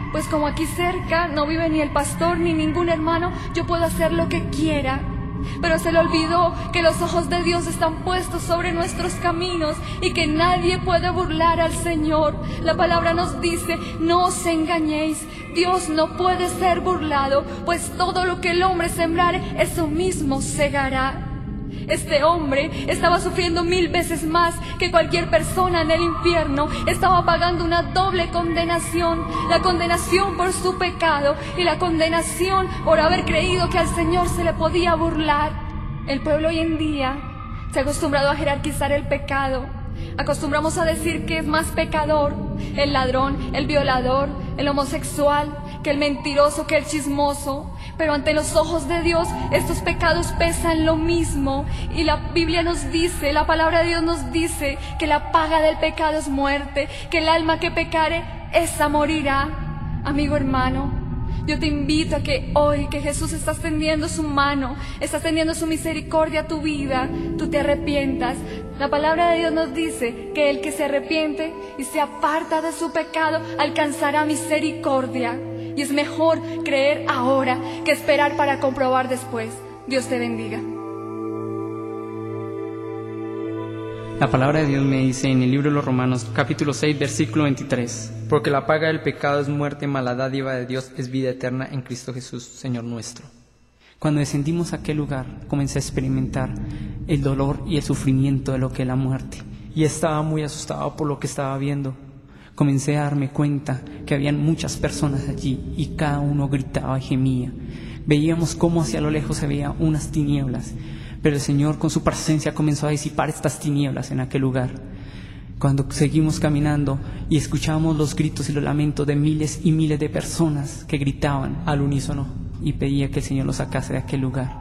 pues como aquí cerca no vive ni el pastor ni ningún hermano, yo puedo hacer lo que quiera. Pero se le olvidó que los ojos de Dios están puestos sobre nuestros caminos y que nadie puede burlar al Señor. La palabra nos dice: no os engañéis, Dios no puede ser burlado, pues todo lo que el hombre sembrare, eso mismo segará. Este hombre estaba sufriendo mil veces más que cualquier persona en el infierno. Estaba pagando una doble condenación: la condenación por su pecado y la condenación por haber creído que al Señor se le podía burlar. El pueblo hoy en día se ha acostumbrado a jerarquizar el pecado. Acostumbramos a decir que es más pecador el ladrón, el violador, el homosexual, que el mentiroso, que el chismoso. Pero ante los ojos de Dios estos pecados pesan lo mismo. Y la Biblia nos dice, la palabra de Dios nos dice que la paga del pecado es muerte, que el alma que pecare, esa morirá. Amigo hermano, yo te invito a que hoy que Jesús está extendiendo su mano, está extendiendo su misericordia a tu vida, tú te arrepientas. La palabra de Dios nos dice que el que se arrepiente y se aparta de su pecado alcanzará misericordia. Y es mejor creer ahora que esperar para comprobar después. Dios te bendiga. La palabra de Dios me dice en el libro de los Romanos, capítulo seis, versículo veintitrés: porque la paga del pecado es muerte, mas la dádiva de Dios es vida eterna en Cristo Jesús, Señor nuestro. Cuando descendimos a aquel lugar, comencé a experimentar el dolor y el sufrimiento de lo que es la muerte. Y estaba muy asustado por lo que estaba viendo. Comencé a darme cuenta que habían muchas personas allí y cada uno gritaba y gemía. Veíamos cómo hacia lo lejos se veían unas tinieblas, pero el Señor con su presencia comenzó a disipar estas tinieblas en aquel lugar. Cuando seguimos caminando y escuchamos los gritos y los lamentos de miles y miles de personas que gritaban al unísono y pedía que el Señor los sacase de aquel lugar.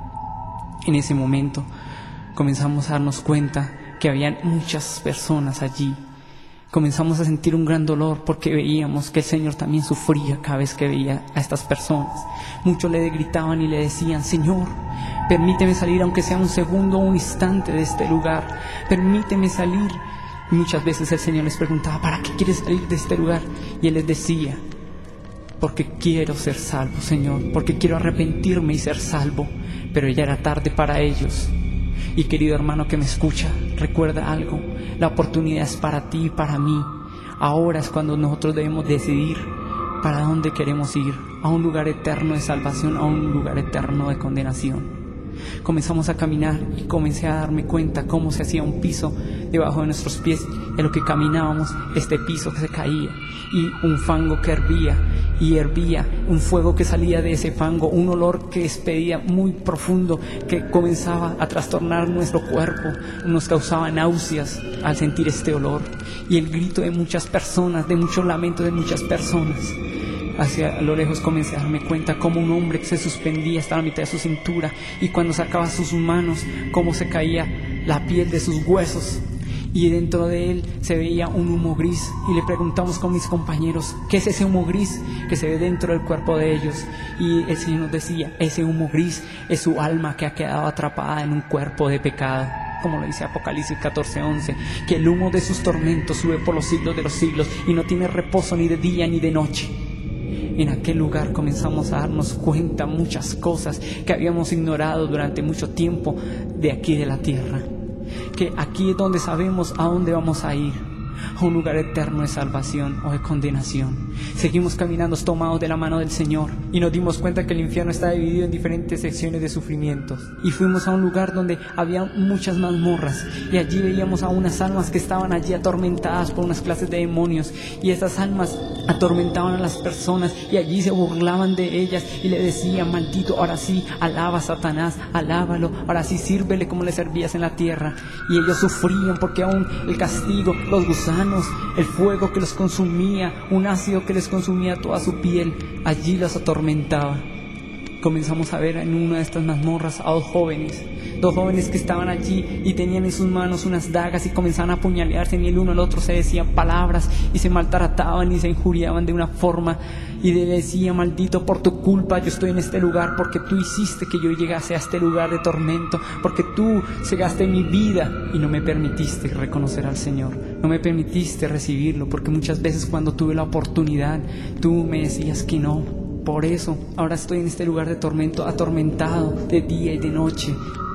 En ese momento comenzamos a darnos cuenta que habían muchas personas allí. Comenzamos a sentir un gran dolor porque veíamos que el Señor también sufría cada vez que veía a estas personas. Muchos le gritaban y le decían: Señor, permíteme salir aunque sea un segundo o un instante de este lugar, permíteme salir. Y muchas veces el Señor les preguntaba: ¿para qué quieres salir de este lugar? Y Él les decía: porque quiero ser salvo, Señor, porque quiero arrepentirme y ser salvo. Pero ya era tarde para ellos. Y querido hermano que me escucha, recuerda algo: la oportunidad es para ti y para mí. Ahora es cuando nosotros debemos decidir para dónde queremos ir: a un lugar eterno de salvación, a un lugar eterno de condenación. Comenzamos a caminar y comencé a darme cuenta cómo se hacía un piso debajo de nuestros pies. En lo que caminábamos, este piso que se caía y un fango que hervía y hervía, un fuego que salía de ese fango, un olor que despedía muy profundo que comenzaba a trastornar nuestro cuerpo, nos causaba náuseas al sentir este olor. Y el grito de muchas personas, de muchos lamentos de muchas personas. Hacia lo lejos comencé a darme cuenta cómo un hombre que se suspendía hasta la mitad de su cintura, y cuando sacaba sus manos, cómo se caía la piel de sus huesos, y dentro de él se veía un humo gris. Y le preguntamos con mis compañeros: ¿qué es ese humo gris que se ve dentro del cuerpo de ellos? Y el Señor nos decía: ese humo gris es su alma que ha quedado atrapada en un cuerpo de pecado. Como lo dice Apocalipsis catorce once, que el humo de sus tormentos sube por los siglos de los siglos y no tiene reposo ni de día ni de noche. En aquel lugar comenzamos a darnos cuenta muchas cosas que habíamos ignorado durante mucho tiempo de aquí de la tierra. Que aquí es donde sabemos a dónde vamos a ir, a un lugar eterno de salvación o de condenación. Seguimos caminando tomados de la mano del Señor y nos dimos cuenta que el infierno está dividido en diferentes secciones de sufrimientos. Y fuimos a un lugar donde había muchas mazmorras y allí veíamos a unas almas que estaban allí atormentadas por unas clases de demonios, y esas almas atormentaban a las personas y allí se burlaban de ellas y le decían: maldito, ahora sí, alaba a Satanás, alábalo, ahora sí, sírvele como le servías en la tierra. Y ellos sufrían porque aún el castigo, los gusanos, el fuego que los consumía, un ácido que les consumía toda su piel, allí los atormentaba. comenzamos a ver en una de estas mazmorras a dos jóvenes, dos jóvenes que estaban allí y tenían en sus manos unas dagas y comenzaban a apuñalearse, y el uno al otro se decían palabras y se maltrataban y se injuriaban de una forma, y le decía: maldito, por tu culpa yo estoy en este lugar, porque tú hiciste que yo llegase a este lugar de tormento, porque tú cegaste mi vida y no me permitiste reconocer al Señor, no me permitiste recibirlo, porque muchas veces cuando tuve la oportunidad tú me decías que no. Por eso ahora estoy en este lugar de tormento, atormentado de día y de noche.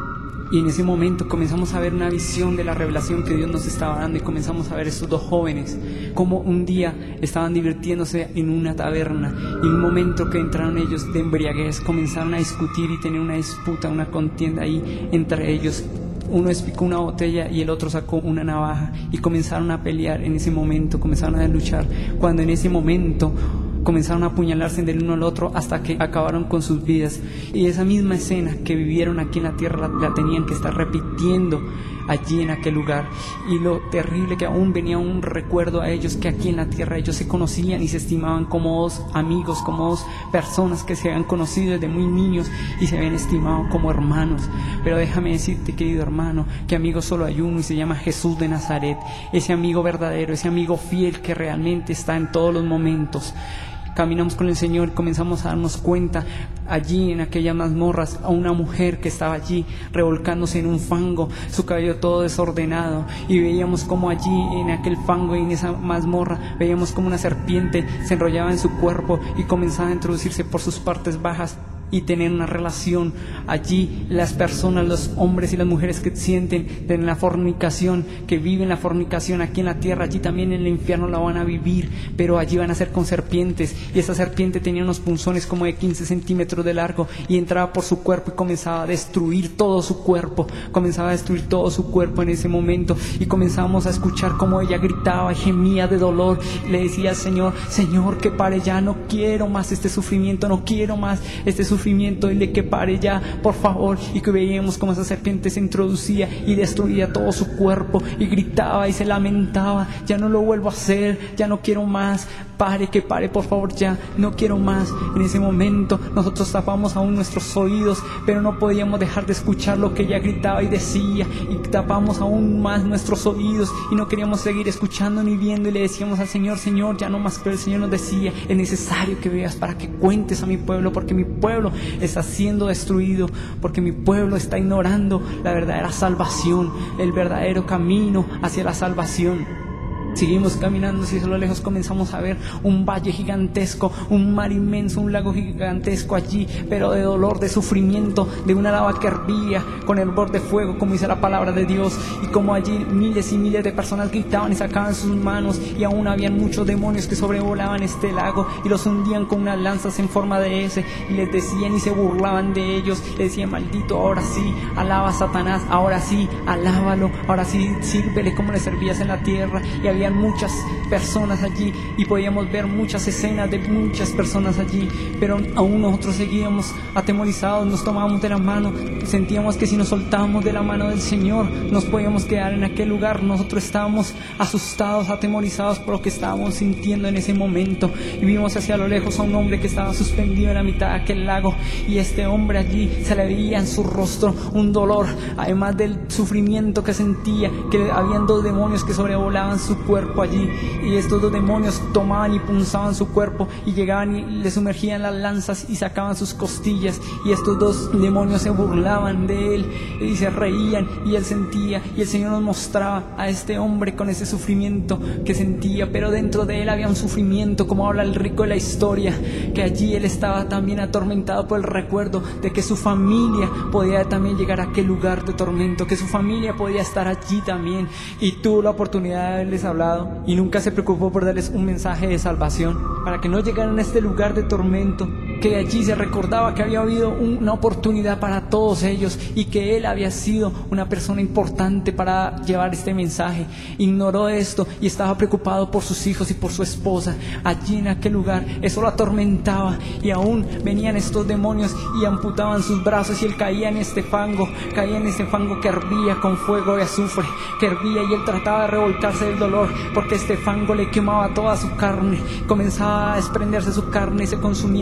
Y en ese momento comenzamos a ver una visión de la revelación que Dios nos estaba dando, y comenzamos a ver estos dos jóvenes como un día estaban divirtiéndose en una taberna, y en un momento que entraron ellos de embriaguez comenzaron a discutir y tener una disputa, una contienda ahí entre ellos. Uno espicó una botella y el otro sacó una navaja y comenzaron a pelear. En ese momento comenzaron a luchar, cuando en ese momento comenzaron a apuñalarse del uno al otro hasta que acabaron con sus vidas. Y esa misma escena que vivieron aquí en la tierra la, la tenían que estar repitiendo allí en aquel lugar. Y lo terrible que aún venía un recuerdo a ellos, que aquí en la tierra ellos se conocían y se estimaban como dos amigos, como dos personas que se habían conocido desde muy niños y se habían estimado como hermanos. Pero déjame decirte, querido hermano, que amigo solo hay uno, y se llama Jesús de Nazaret, ese amigo verdadero, ese amigo fiel que realmente está en todos los momentos. Caminamos con el Señor y comenzamos a darnos cuenta allí en aquellas mazmorras a una mujer que estaba allí revolcándose en un fango, su cabello todo desordenado, y veíamos como allí en aquel fango y en esa mazmorra veíamos como una serpiente se enrollaba en su cuerpo y comenzaba a introducirse por sus partes bajas y tener una relación. Allí las personas, los hombres y las mujeres que sienten en la fornicación, que viven la fornicación aquí en la tierra, allí también en el infierno la van a vivir, pero allí van a ser con serpientes, y esa serpiente tenía unos punzones como de quince centímetros de largo y entraba por su cuerpo y comenzaba a destruir todo su cuerpo, comenzaba a destruir todo su cuerpo en ese momento, y comenzamos a escuchar como ella gritaba y gemía de dolor, y le decía al Señor: Señor, que pare ya, no quiero más este sufrimiento, no quiero más este sufrimiento, y le que pare ya, por favor. Y que veíamos como esa serpiente se introducía y destruía todo su cuerpo, y gritaba y se lamentaba: ya no lo vuelvo a hacer, ya no quiero más, pare, que pare, por favor, ya no quiero más. En ese momento nosotros tapamos aún nuestros oídos, pero no podíamos dejar de escuchar lo que ella gritaba y decía, y tapamos aún más nuestros oídos y no queríamos seguir escuchando ni viendo, y le decíamos al Señor: Señor, ya no más. Pero el Señor nos decía: es necesario que veas para que cuentes a mi pueblo, porque mi pueblo está siendo destruido, porque mi pueblo está ignorando la verdadera salvación, el verdadero camino hacia la salvación. Seguimos caminando, y a lo lejos comenzamos a ver un valle gigantesco, un mar inmenso, un lago gigantesco allí, pero de dolor, de sufrimiento, de una lava que hervía con hervor de fuego, como dice la palabra de Dios, y como allí miles y miles de personas gritaban y sacaban sus manos, y aún habían muchos demonios que sobrevolaban este lago y los hundían con unas lanzas en forma de S, y les decían y se burlaban de ellos, les decían: maldito, ahora sí, alaba a Satanás, ahora sí, alábalo, ahora sí, sírvele como le servías en la tierra. Y había habían muchas personas allí y podíamos ver muchas escenas de muchas personas allí, pero aún nosotros seguíamos atemorizados, nos tomábamos de la mano, sentíamos que si nos soltábamos de la mano del Señor nos podíamos quedar en aquel lugar. Nosotros estábamos asustados, atemorizados por lo que estábamos sintiendo en ese momento, y vimos hacia lo lejos a un hombre que estaba suspendido en la mitad de aquel lago, y este hombre allí se le veía en su rostro un dolor, además del sufrimiento que sentía, que habían dos demonios que sobrevolaban su cuerpo allí, y estos dos demonios tomaban y punzaban su cuerpo y llegaban y le sumergían las lanzas y sacaban sus costillas, y estos dos demonios se burlaban de él y se reían, y él sentía, y el Señor nos mostraba a este hombre con ese sufrimiento que sentía, pero dentro de él había un sufrimiento, como habla el rico de la historia, que allí él estaba también atormentado por el recuerdo de que su familia podía también llegar a aquel lugar de tormento, que su familia podía estar allí también, y tuvo la oportunidad de haberles hablado y nunca se preocupó por darles un mensaje de salvación para que no llegaran a este lugar de tormento, que allí se recordaba que había habido una oportunidad para todos ellos y que él había sido una persona importante para llevar este mensaje. Ignoró esto y estaba preocupado por sus hijos y por su esposa. Allí en aquel lugar eso lo atormentaba, y aún venían estos demonios y amputaban sus brazos, y él caía en este fango, caía en este fango que hervía con fuego de azufre, que hervía, y él trataba de revolcarse del dolor porque este fango le quemaba toda su carne, comenzaba a desprenderse su carne y se consumía en este fango.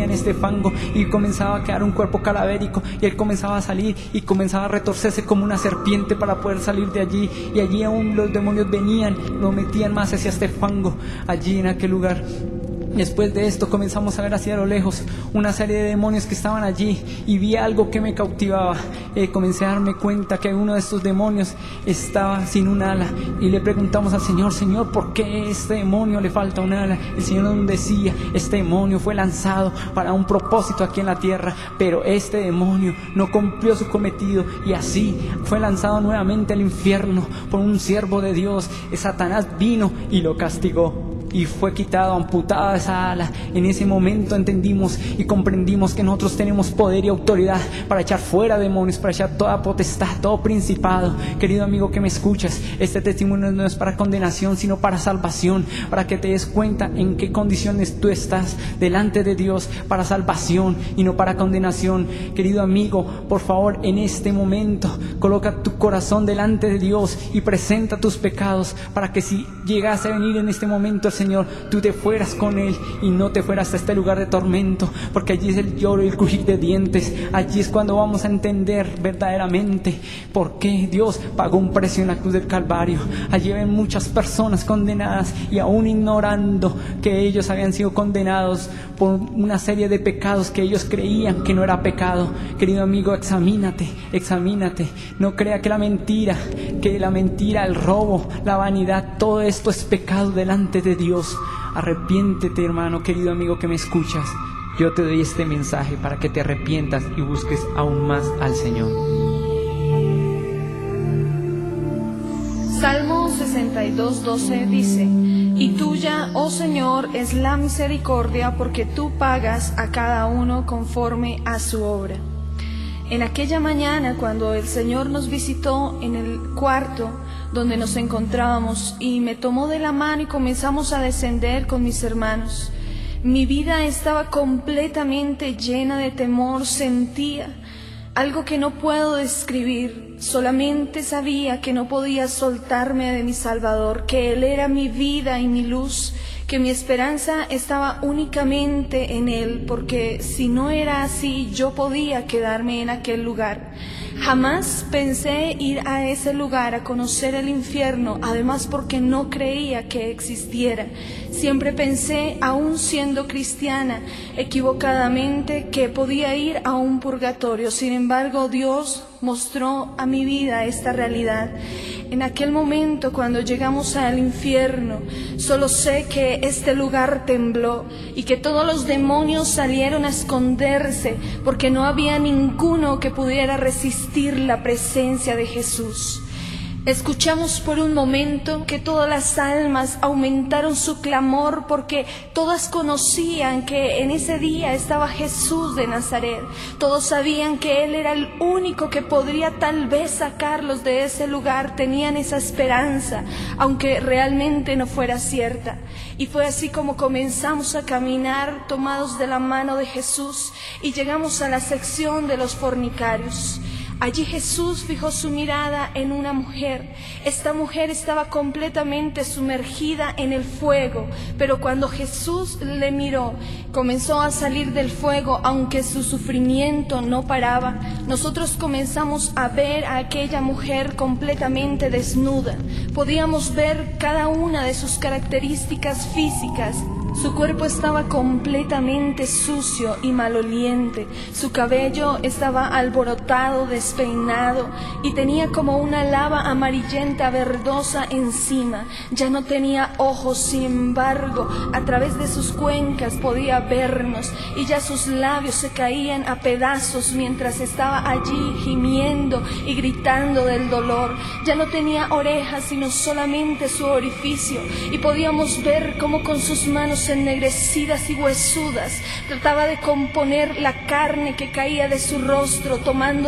fango y comenzaba a quedar un cuerpo cadavérico, y él comenzaba a salir y comenzaba a retorcerse como una serpiente para poder salir de allí, y allí aún los demonios venían, lo metían más hacia este fango, allí en aquel lugar. Después de esto comenzamos a ver hacia lo lejos una serie de demonios que estaban allí, y vi algo que me cautivaba. Eh, comencé a darme cuenta que uno de estos demonios estaba sin un ala, y le preguntamos al Señor: Señor, ¿por qué a este demonio le falta un ala? El Señor nos decía: este demonio fue lanzado para un propósito aquí en la tierra, pero este demonio no cumplió su cometido, y así fue lanzado nuevamente al infierno por un siervo de Dios. Satanás vino y lo castigó, y fue quitado, amputada esa ala. En ese momento entendimos y comprendimos que nosotros tenemos poder y autoridad para echar fuera demonios, para echar toda potestad, todo principado. Querido amigo que me escuchas, este testimonio no es para condenación, sino para salvación, para que te des cuenta en qué condiciones tú estás delante de Dios, para salvación y no para condenación. Querido amigo, por favor, en este momento coloca tu corazón delante de Dios y presenta tus pecados, para que si llegase a venir en este momento el Señor, tú te fueras con Él y no te fueras a este lugar de tormento, porque allí es el lloro y el crujir de dientes. Allí es cuando vamos a entender verdaderamente por qué Dios pagó un precio en la cruz del Calvario. Allí ven muchas personas condenadas y aún ignorando que ellos habían sido condenados por una serie de pecados que ellos creían que no era pecado. Querido amigo, examínate, examínate. No crea que la mentira, que la mentira, el robo, la vanidad, todo esto es pecado delante de Dios. Dios. Arrepiéntete, hermano, querido amigo que me escuchas. Yo te doy este mensaje para que te arrepientas y busques aún más al Señor. Salmo sesenta y dos, doce dice: y tuya, oh Señor, es la misericordia, porque tú pagas a cada uno conforme a su obra. En aquella mañana, cuando el Señor nos visitó en el cuarto donde nos encontrábamos y me tomó de la mano y comenzamos a descender con mis hermanos, mi vida estaba completamente llena de temor. Sentía algo que no puedo describir. Solamente sabía que no podía soltarme de mi Salvador, que Él era mi vida y mi luz, que mi esperanza estaba únicamente en Él, porque si no era así, yo podía quedarme en aquel lugar. Jamás pensé ir a ese lugar a conocer el infierno, además porque no creía que existiera. Siempre pensé, aún siendo cristiana, equivocadamente, que podía ir a un purgatorio. Sin embargo, Dios mostró a mi vida esta realidad. En aquel momento, cuando llegamos al infierno, solo sé que este lugar tembló y que todos los demonios salieron a esconderse, porque no había ninguno que pudiera resistir la presencia de Jesús. Escuchamos por un momento que todas las almas aumentaron su clamor, porque todas conocían que en ese día estaba Jesús de Nazaret. Todos sabían que Él era el único que podría tal vez sacarlos de ese lugar. Tenían esa esperanza, aunque realmente no fuera cierta. Y fue así como comenzamos a caminar tomados de la mano de Jesús y llegamos a la sección de los fornicarios. Allí Jesús fijó su mirada en una mujer. Esta mujer estaba completamente sumergida en el fuego, pero cuando Jesús le miró, comenzó a salir del fuego, aunque su sufrimiento no paraba. Nosotros comenzamos a ver a aquella mujer completamente desnuda. Podíamos ver cada una de sus características físicas. Su cuerpo estaba completamente sucio y maloliente. Su cabello estaba alborotado, despeinado, y tenía como una lava amarillenta verdosa encima. Ya no tenía ojos, sin embargo, a través de sus cuencas podía vernos, y ya sus labios se caían a pedazos mientras estaba allí gimiendo y gritando del dolor. Ya no tenía orejas, sino solamente su orificio, y podíamos ver cómo con sus manos ennegrecidas y huesudas trataba de componer la carne que caía de su rostro, tomándola del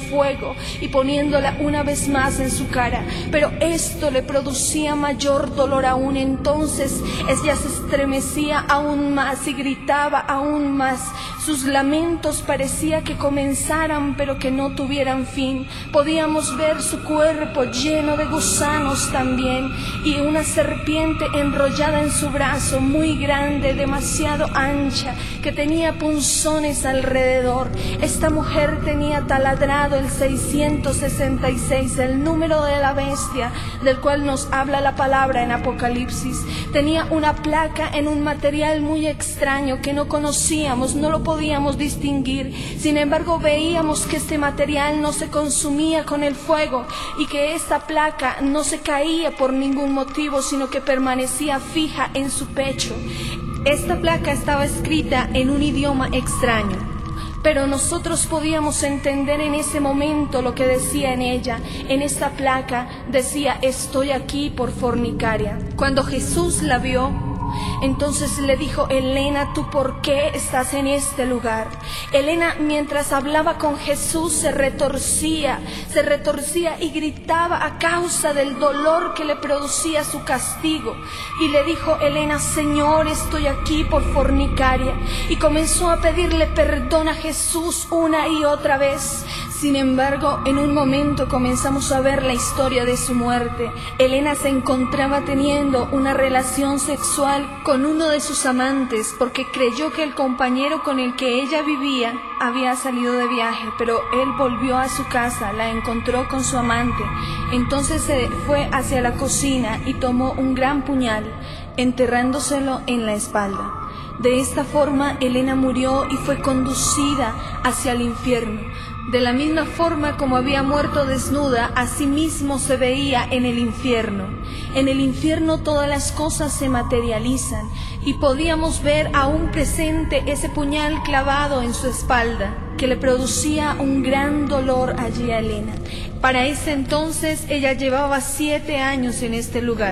fuego y poniéndola una vez más en su cara, pero esto le producía mayor dolor aún. Entonces ella se estremecía aún más y gritaba aún más. Sus lamentos parecía que comenzaran pero que no tuvieran fin. Podíamos ver su cuerpo lleno de gusanos también, y una serpiente enrollada en su brazo, muy grande, demasiado ancha, que tenía punzones alrededor. Esta mujer tenía taladrado el seiscientos sesenta y seis, el número de la bestia del cual nos habla la palabra en Apocalipsis. Tenía una placa en un material muy extraño que no conocíamos, no lo podíamos distinguir. Sin embargo, veíamos que este material no se consumía con el fuego y que esta placa no se caía por ningún motivo, sino que permanecía fija en su pecho. Esta placa estaba escrita en un idioma extraño, pero nosotros podíamos entender en ese momento lo que decía en ella. En esta placa decía: estoy aquí por fornicaria. Cuando Jesús la vio, entonces le dijo: Elena, ¿tú por qué estás en este lugar? Elena, mientras hablaba con Jesús, se retorcía, se retorcía y gritaba a causa del dolor que le producía su castigo. Y le dijo Elena: Señor, estoy aquí por fornicaria. Y comenzó a pedirle perdón a Jesús una y otra vez. Sin embargo, en un momento comenzamos a ver la historia de su muerte. Elena se encontraba teniendo una relación sexual con uno de sus amantes porque creyó que el compañero con el que ella vivía había salido de viaje, pero él volvió a su casa, la encontró con su amante. Entonces se fue hacia la cocina y tomó un gran puñal, enterrándoselo en la espalda. De esta forma, Elena murió y fue conducida hacia el infierno. De la misma forma como había muerto desnuda, así mismo se veía en el infierno. En el infierno todas las cosas se materializan y podíamos ver aún presente ese puñal clavado en su espalda, que le producía un gran dolor allí a Elena. Para ese entonces ella llevaba siete años en este lugar.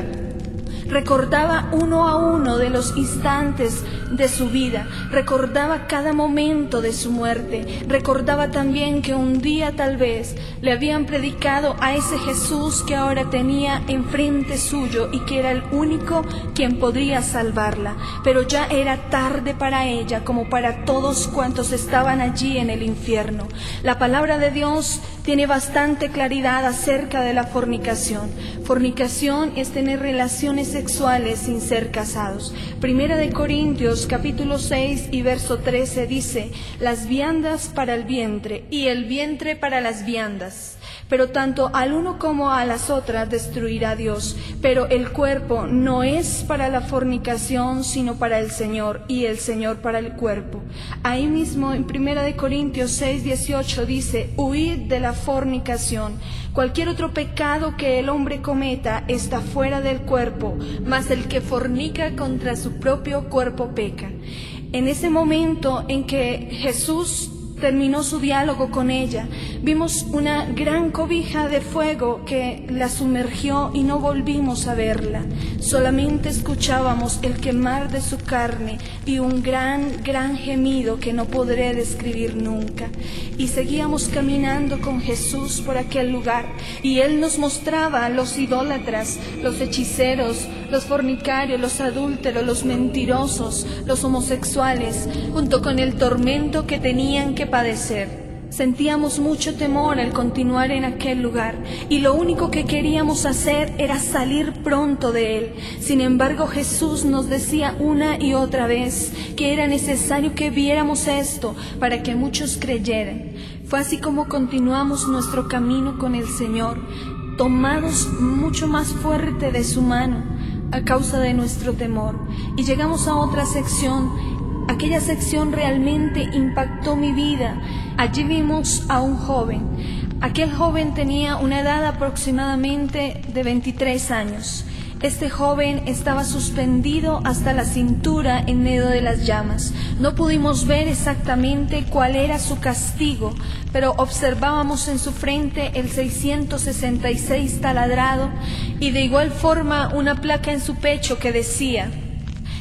Recordaba uno a uno de los instantes de su vida, recordaba cada momento de su muerte, recordaba también que un día tal vez le habían predicado a ese Jesús que ahora tenía enfrente suyo y que era el único quien podría salvarla, pero ya era tarde para ella como para todos cuantos estaban allí en el infierno. La palabra de Dios tiene bastante claridad acerca de la fornicación. Fornicación es tener relaciones sexuales sin ser casados. Primera de Corintios capítulo seis y verso trece dice: las viandas para el vientre y el vientre para las viandas, pero tanto al uno como a las otras destruirá Dios. Pero el cuerpo no es para la fornicación, sino para el Señor, y el Señor para el cuerpo. Ahí mismo en Primera de Corintios seis dieciocho dice: huid de la fornicación. Cualquier otro pecado que el hombre cometa está fuera del cuerpo, mas el que fornica contra su propio cuerpo peca. En ese momento en que Jesús terminó su diálogo con ella, vimos una gran cobija de fuego que la sumergió y no volvimos a verla. Solamente escuchábamos el quemar de su carne y un gran, gran gemido que no podré describir nunca. Y seguíamos caminando con Jesús por aquel lugar, y Él nos mostraba a los idólatras, los hechiceros, los fornicarios, los adúlteros, los mentirosos, los homosexuales, junto con el tormento que tenían que padecer. Sentíamos mucho temor al continuar en aquel lugar y lo único que queríamos hacer era salir pronto de él. Sin embargo, Jesús nos decía una y otra vez que era necesario que viéramos esto para que muchos creyeran. Fue así como continuamos nuestro camino con el Señor, tomados mucho más fuerte de su mano a causa de nuestro temor. Y llegamos a otra sección. Aquella sección realmente impactó mi vida. Allí vimos a un joven. Aquel joven tenía una edad aproximadamente de veintitrés años. Este joven estaba suspendido hasta la cintura en medio de las llamas. No pudimos ver exactamente cuál era su castigo, pero observábamos en su frente el seiscientos sesenta y seis taladrado y de igual forma una placa en su pecho que decía: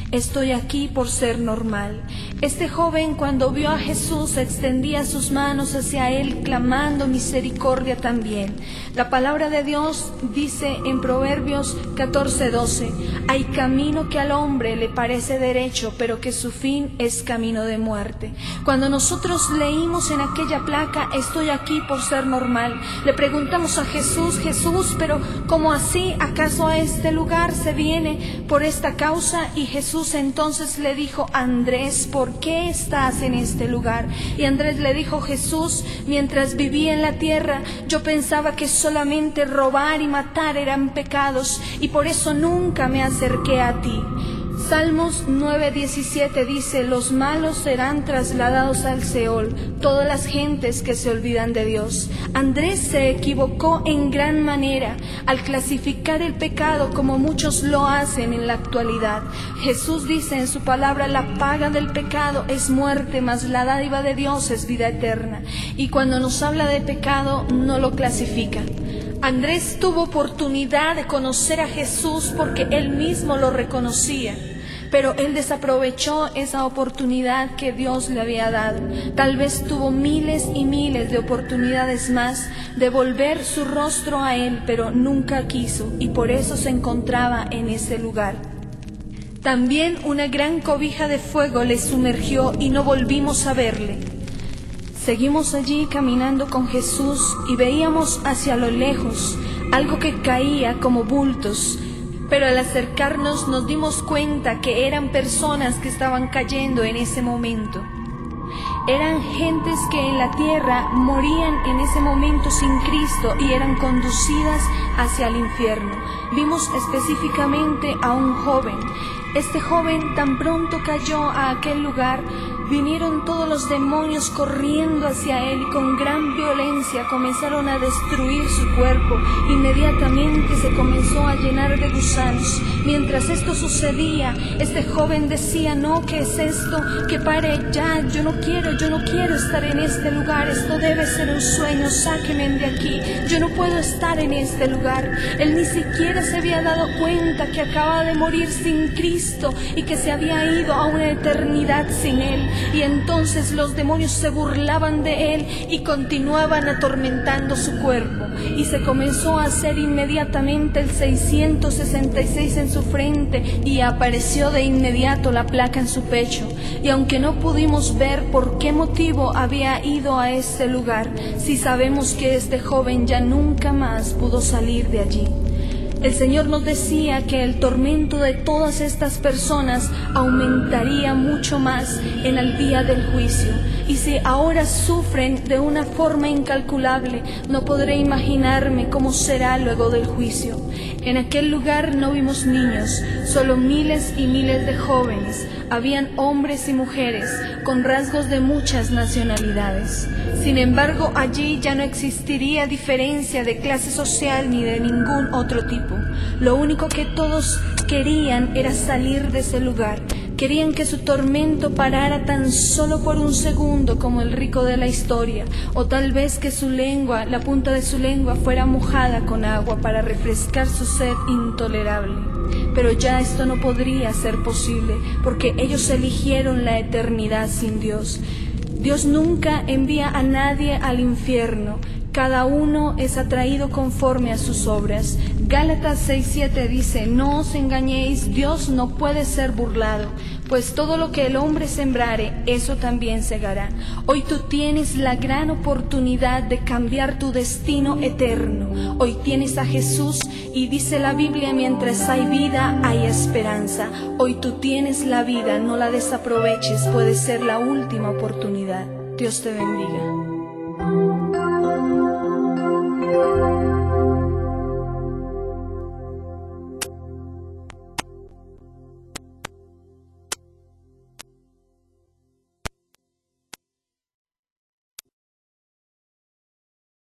Estoy aquí por ser normal. Este joven, cuando vio a Jesús, extendía sus manos hacia él, clamando misericordia también. La palabra de Dios dice en Proverbios catorce doce: hay camino que al hombre le parece derecho, pero que su fin es camino de muerte. Cuando nosotros leímos en aquella placa, estoy aquí por ser normal, le preguntamos a Jesús: Jesús, pero ¿cómo así? ¿Acaso a este lugar se viene por esta causa? Y Jesús entonces le dijo: Andrés, ¿por qué estás en este lugar? Y Andrés le dijo: Jesús, mientras vivía en la tierra, yo pensaba que solamente robar y matar eran pecados, y por eso nunca me acerqué a ti. Salmos nueve diecisiete dice: los malos serán trasladados al Seol, todas las gentes que se olvidan de Dios. Andrés se equivocó en gran manera al clasificar el pecado como muchos lo hacen en la actualidad. Jesús dice en su palabra: la paga del pecado es muerte, mas la dádiva de Dios es vida eterna. Y cuando nos habla de pecado, no lo clasifica. Andrés tuvo oportunidad de conocer a Jesús porque él mismo lo reconocía, pero él desaprovechó esa oportunidad que Dios le había dado. Tal vez tuvo miles y miles de oportunidades más de volver su rostro a él, pero nunca quiso, y por eso se encontraba en ese lugar. También una gran cobija de fuego le sumergió y no volvimos a verle. Seguimos allí caminando con Jesús y veíamos hacia lo lejos algo que caía como bultos, pero al acercarnos nos dimos cuenta que eran personas que estaban cayendo en ese momento. Eran gentes que en la tierra morían en ese momento sin Cristo y eran conducidas hacia el infierno. Vimos específicamente a un joven. Este joven tan pronto cayó a aquel lugar, vinieron todos los demonios corriendo hacia él y con gran violencia comenzaron a destruir su cuerpo. Inmediatamente se comenzó a llenar de gusanos. Mientras esto sucedía, este joven decía: no, ¿qué es esto? Que pare ya, yo no quiero, yo no quiero estar en este lugar, esto debe ser un sueño, sáquenme de aquí, yo no puedo estar en este lugar. Él ni siquiera se había dado cuenta que acababa de morir sin Cristo y que se había ido a una eternidad sin Él. Y entonces los demonios se burlaban de él y continuaban atormentando su cuerpo. Y se comenzó a hacer inmediatamente el seiscientos sesenta y seis en su frente y apareció de inmediato la placa en su pecho. Y aunque no pudimos ver por qué motivo había ido a ese lugar, sí sabemos que este joven ya nunca más pudo salir de allí. El Señor nos decía que el tormento de todas estas personas aumentaría mucho más en el día del juicio. Y si ahora sufren de una forma incalculable, no podré imaginarme cómo será luego del juicio. En aquel lugar no vimos niños, solo miles y miles de jóvenes. Habían hombres y mujeres con rasgos de muchas nacionalidades. Sin embargo, allí ya no existiría diferencia de clase social ni de ningún otro tipo. Lo único que todos querían era salir de ese lugar. Querían que su tormento parara tan solo por un segundo como el rico de la historia, o tal vez que su lengua, la punta de su lengua fuera mojada con agua para refrescar su sed intolerable. Pero ya esto no podría ser posible, porque ellos eligieron la eternidad sin Dios. Dios nunca envía a nadie al infierno. Cada uno es atraído conforme a sus obras. Gálatas seis siete dice: no os engañéis, Dios no puede ser burlado, pues todo lo que el hombre sembrare, eso también segará. Hoy tú tienes la gran oportunidad de cambiar tu destino eterno. Hoy tienes a Jesús y dice la Biblia: mientras hay vida, hay esperanza. Hoy tú tienes la vida, no la desaproveches, puede ser la última oportunidad. Dios te bendiga.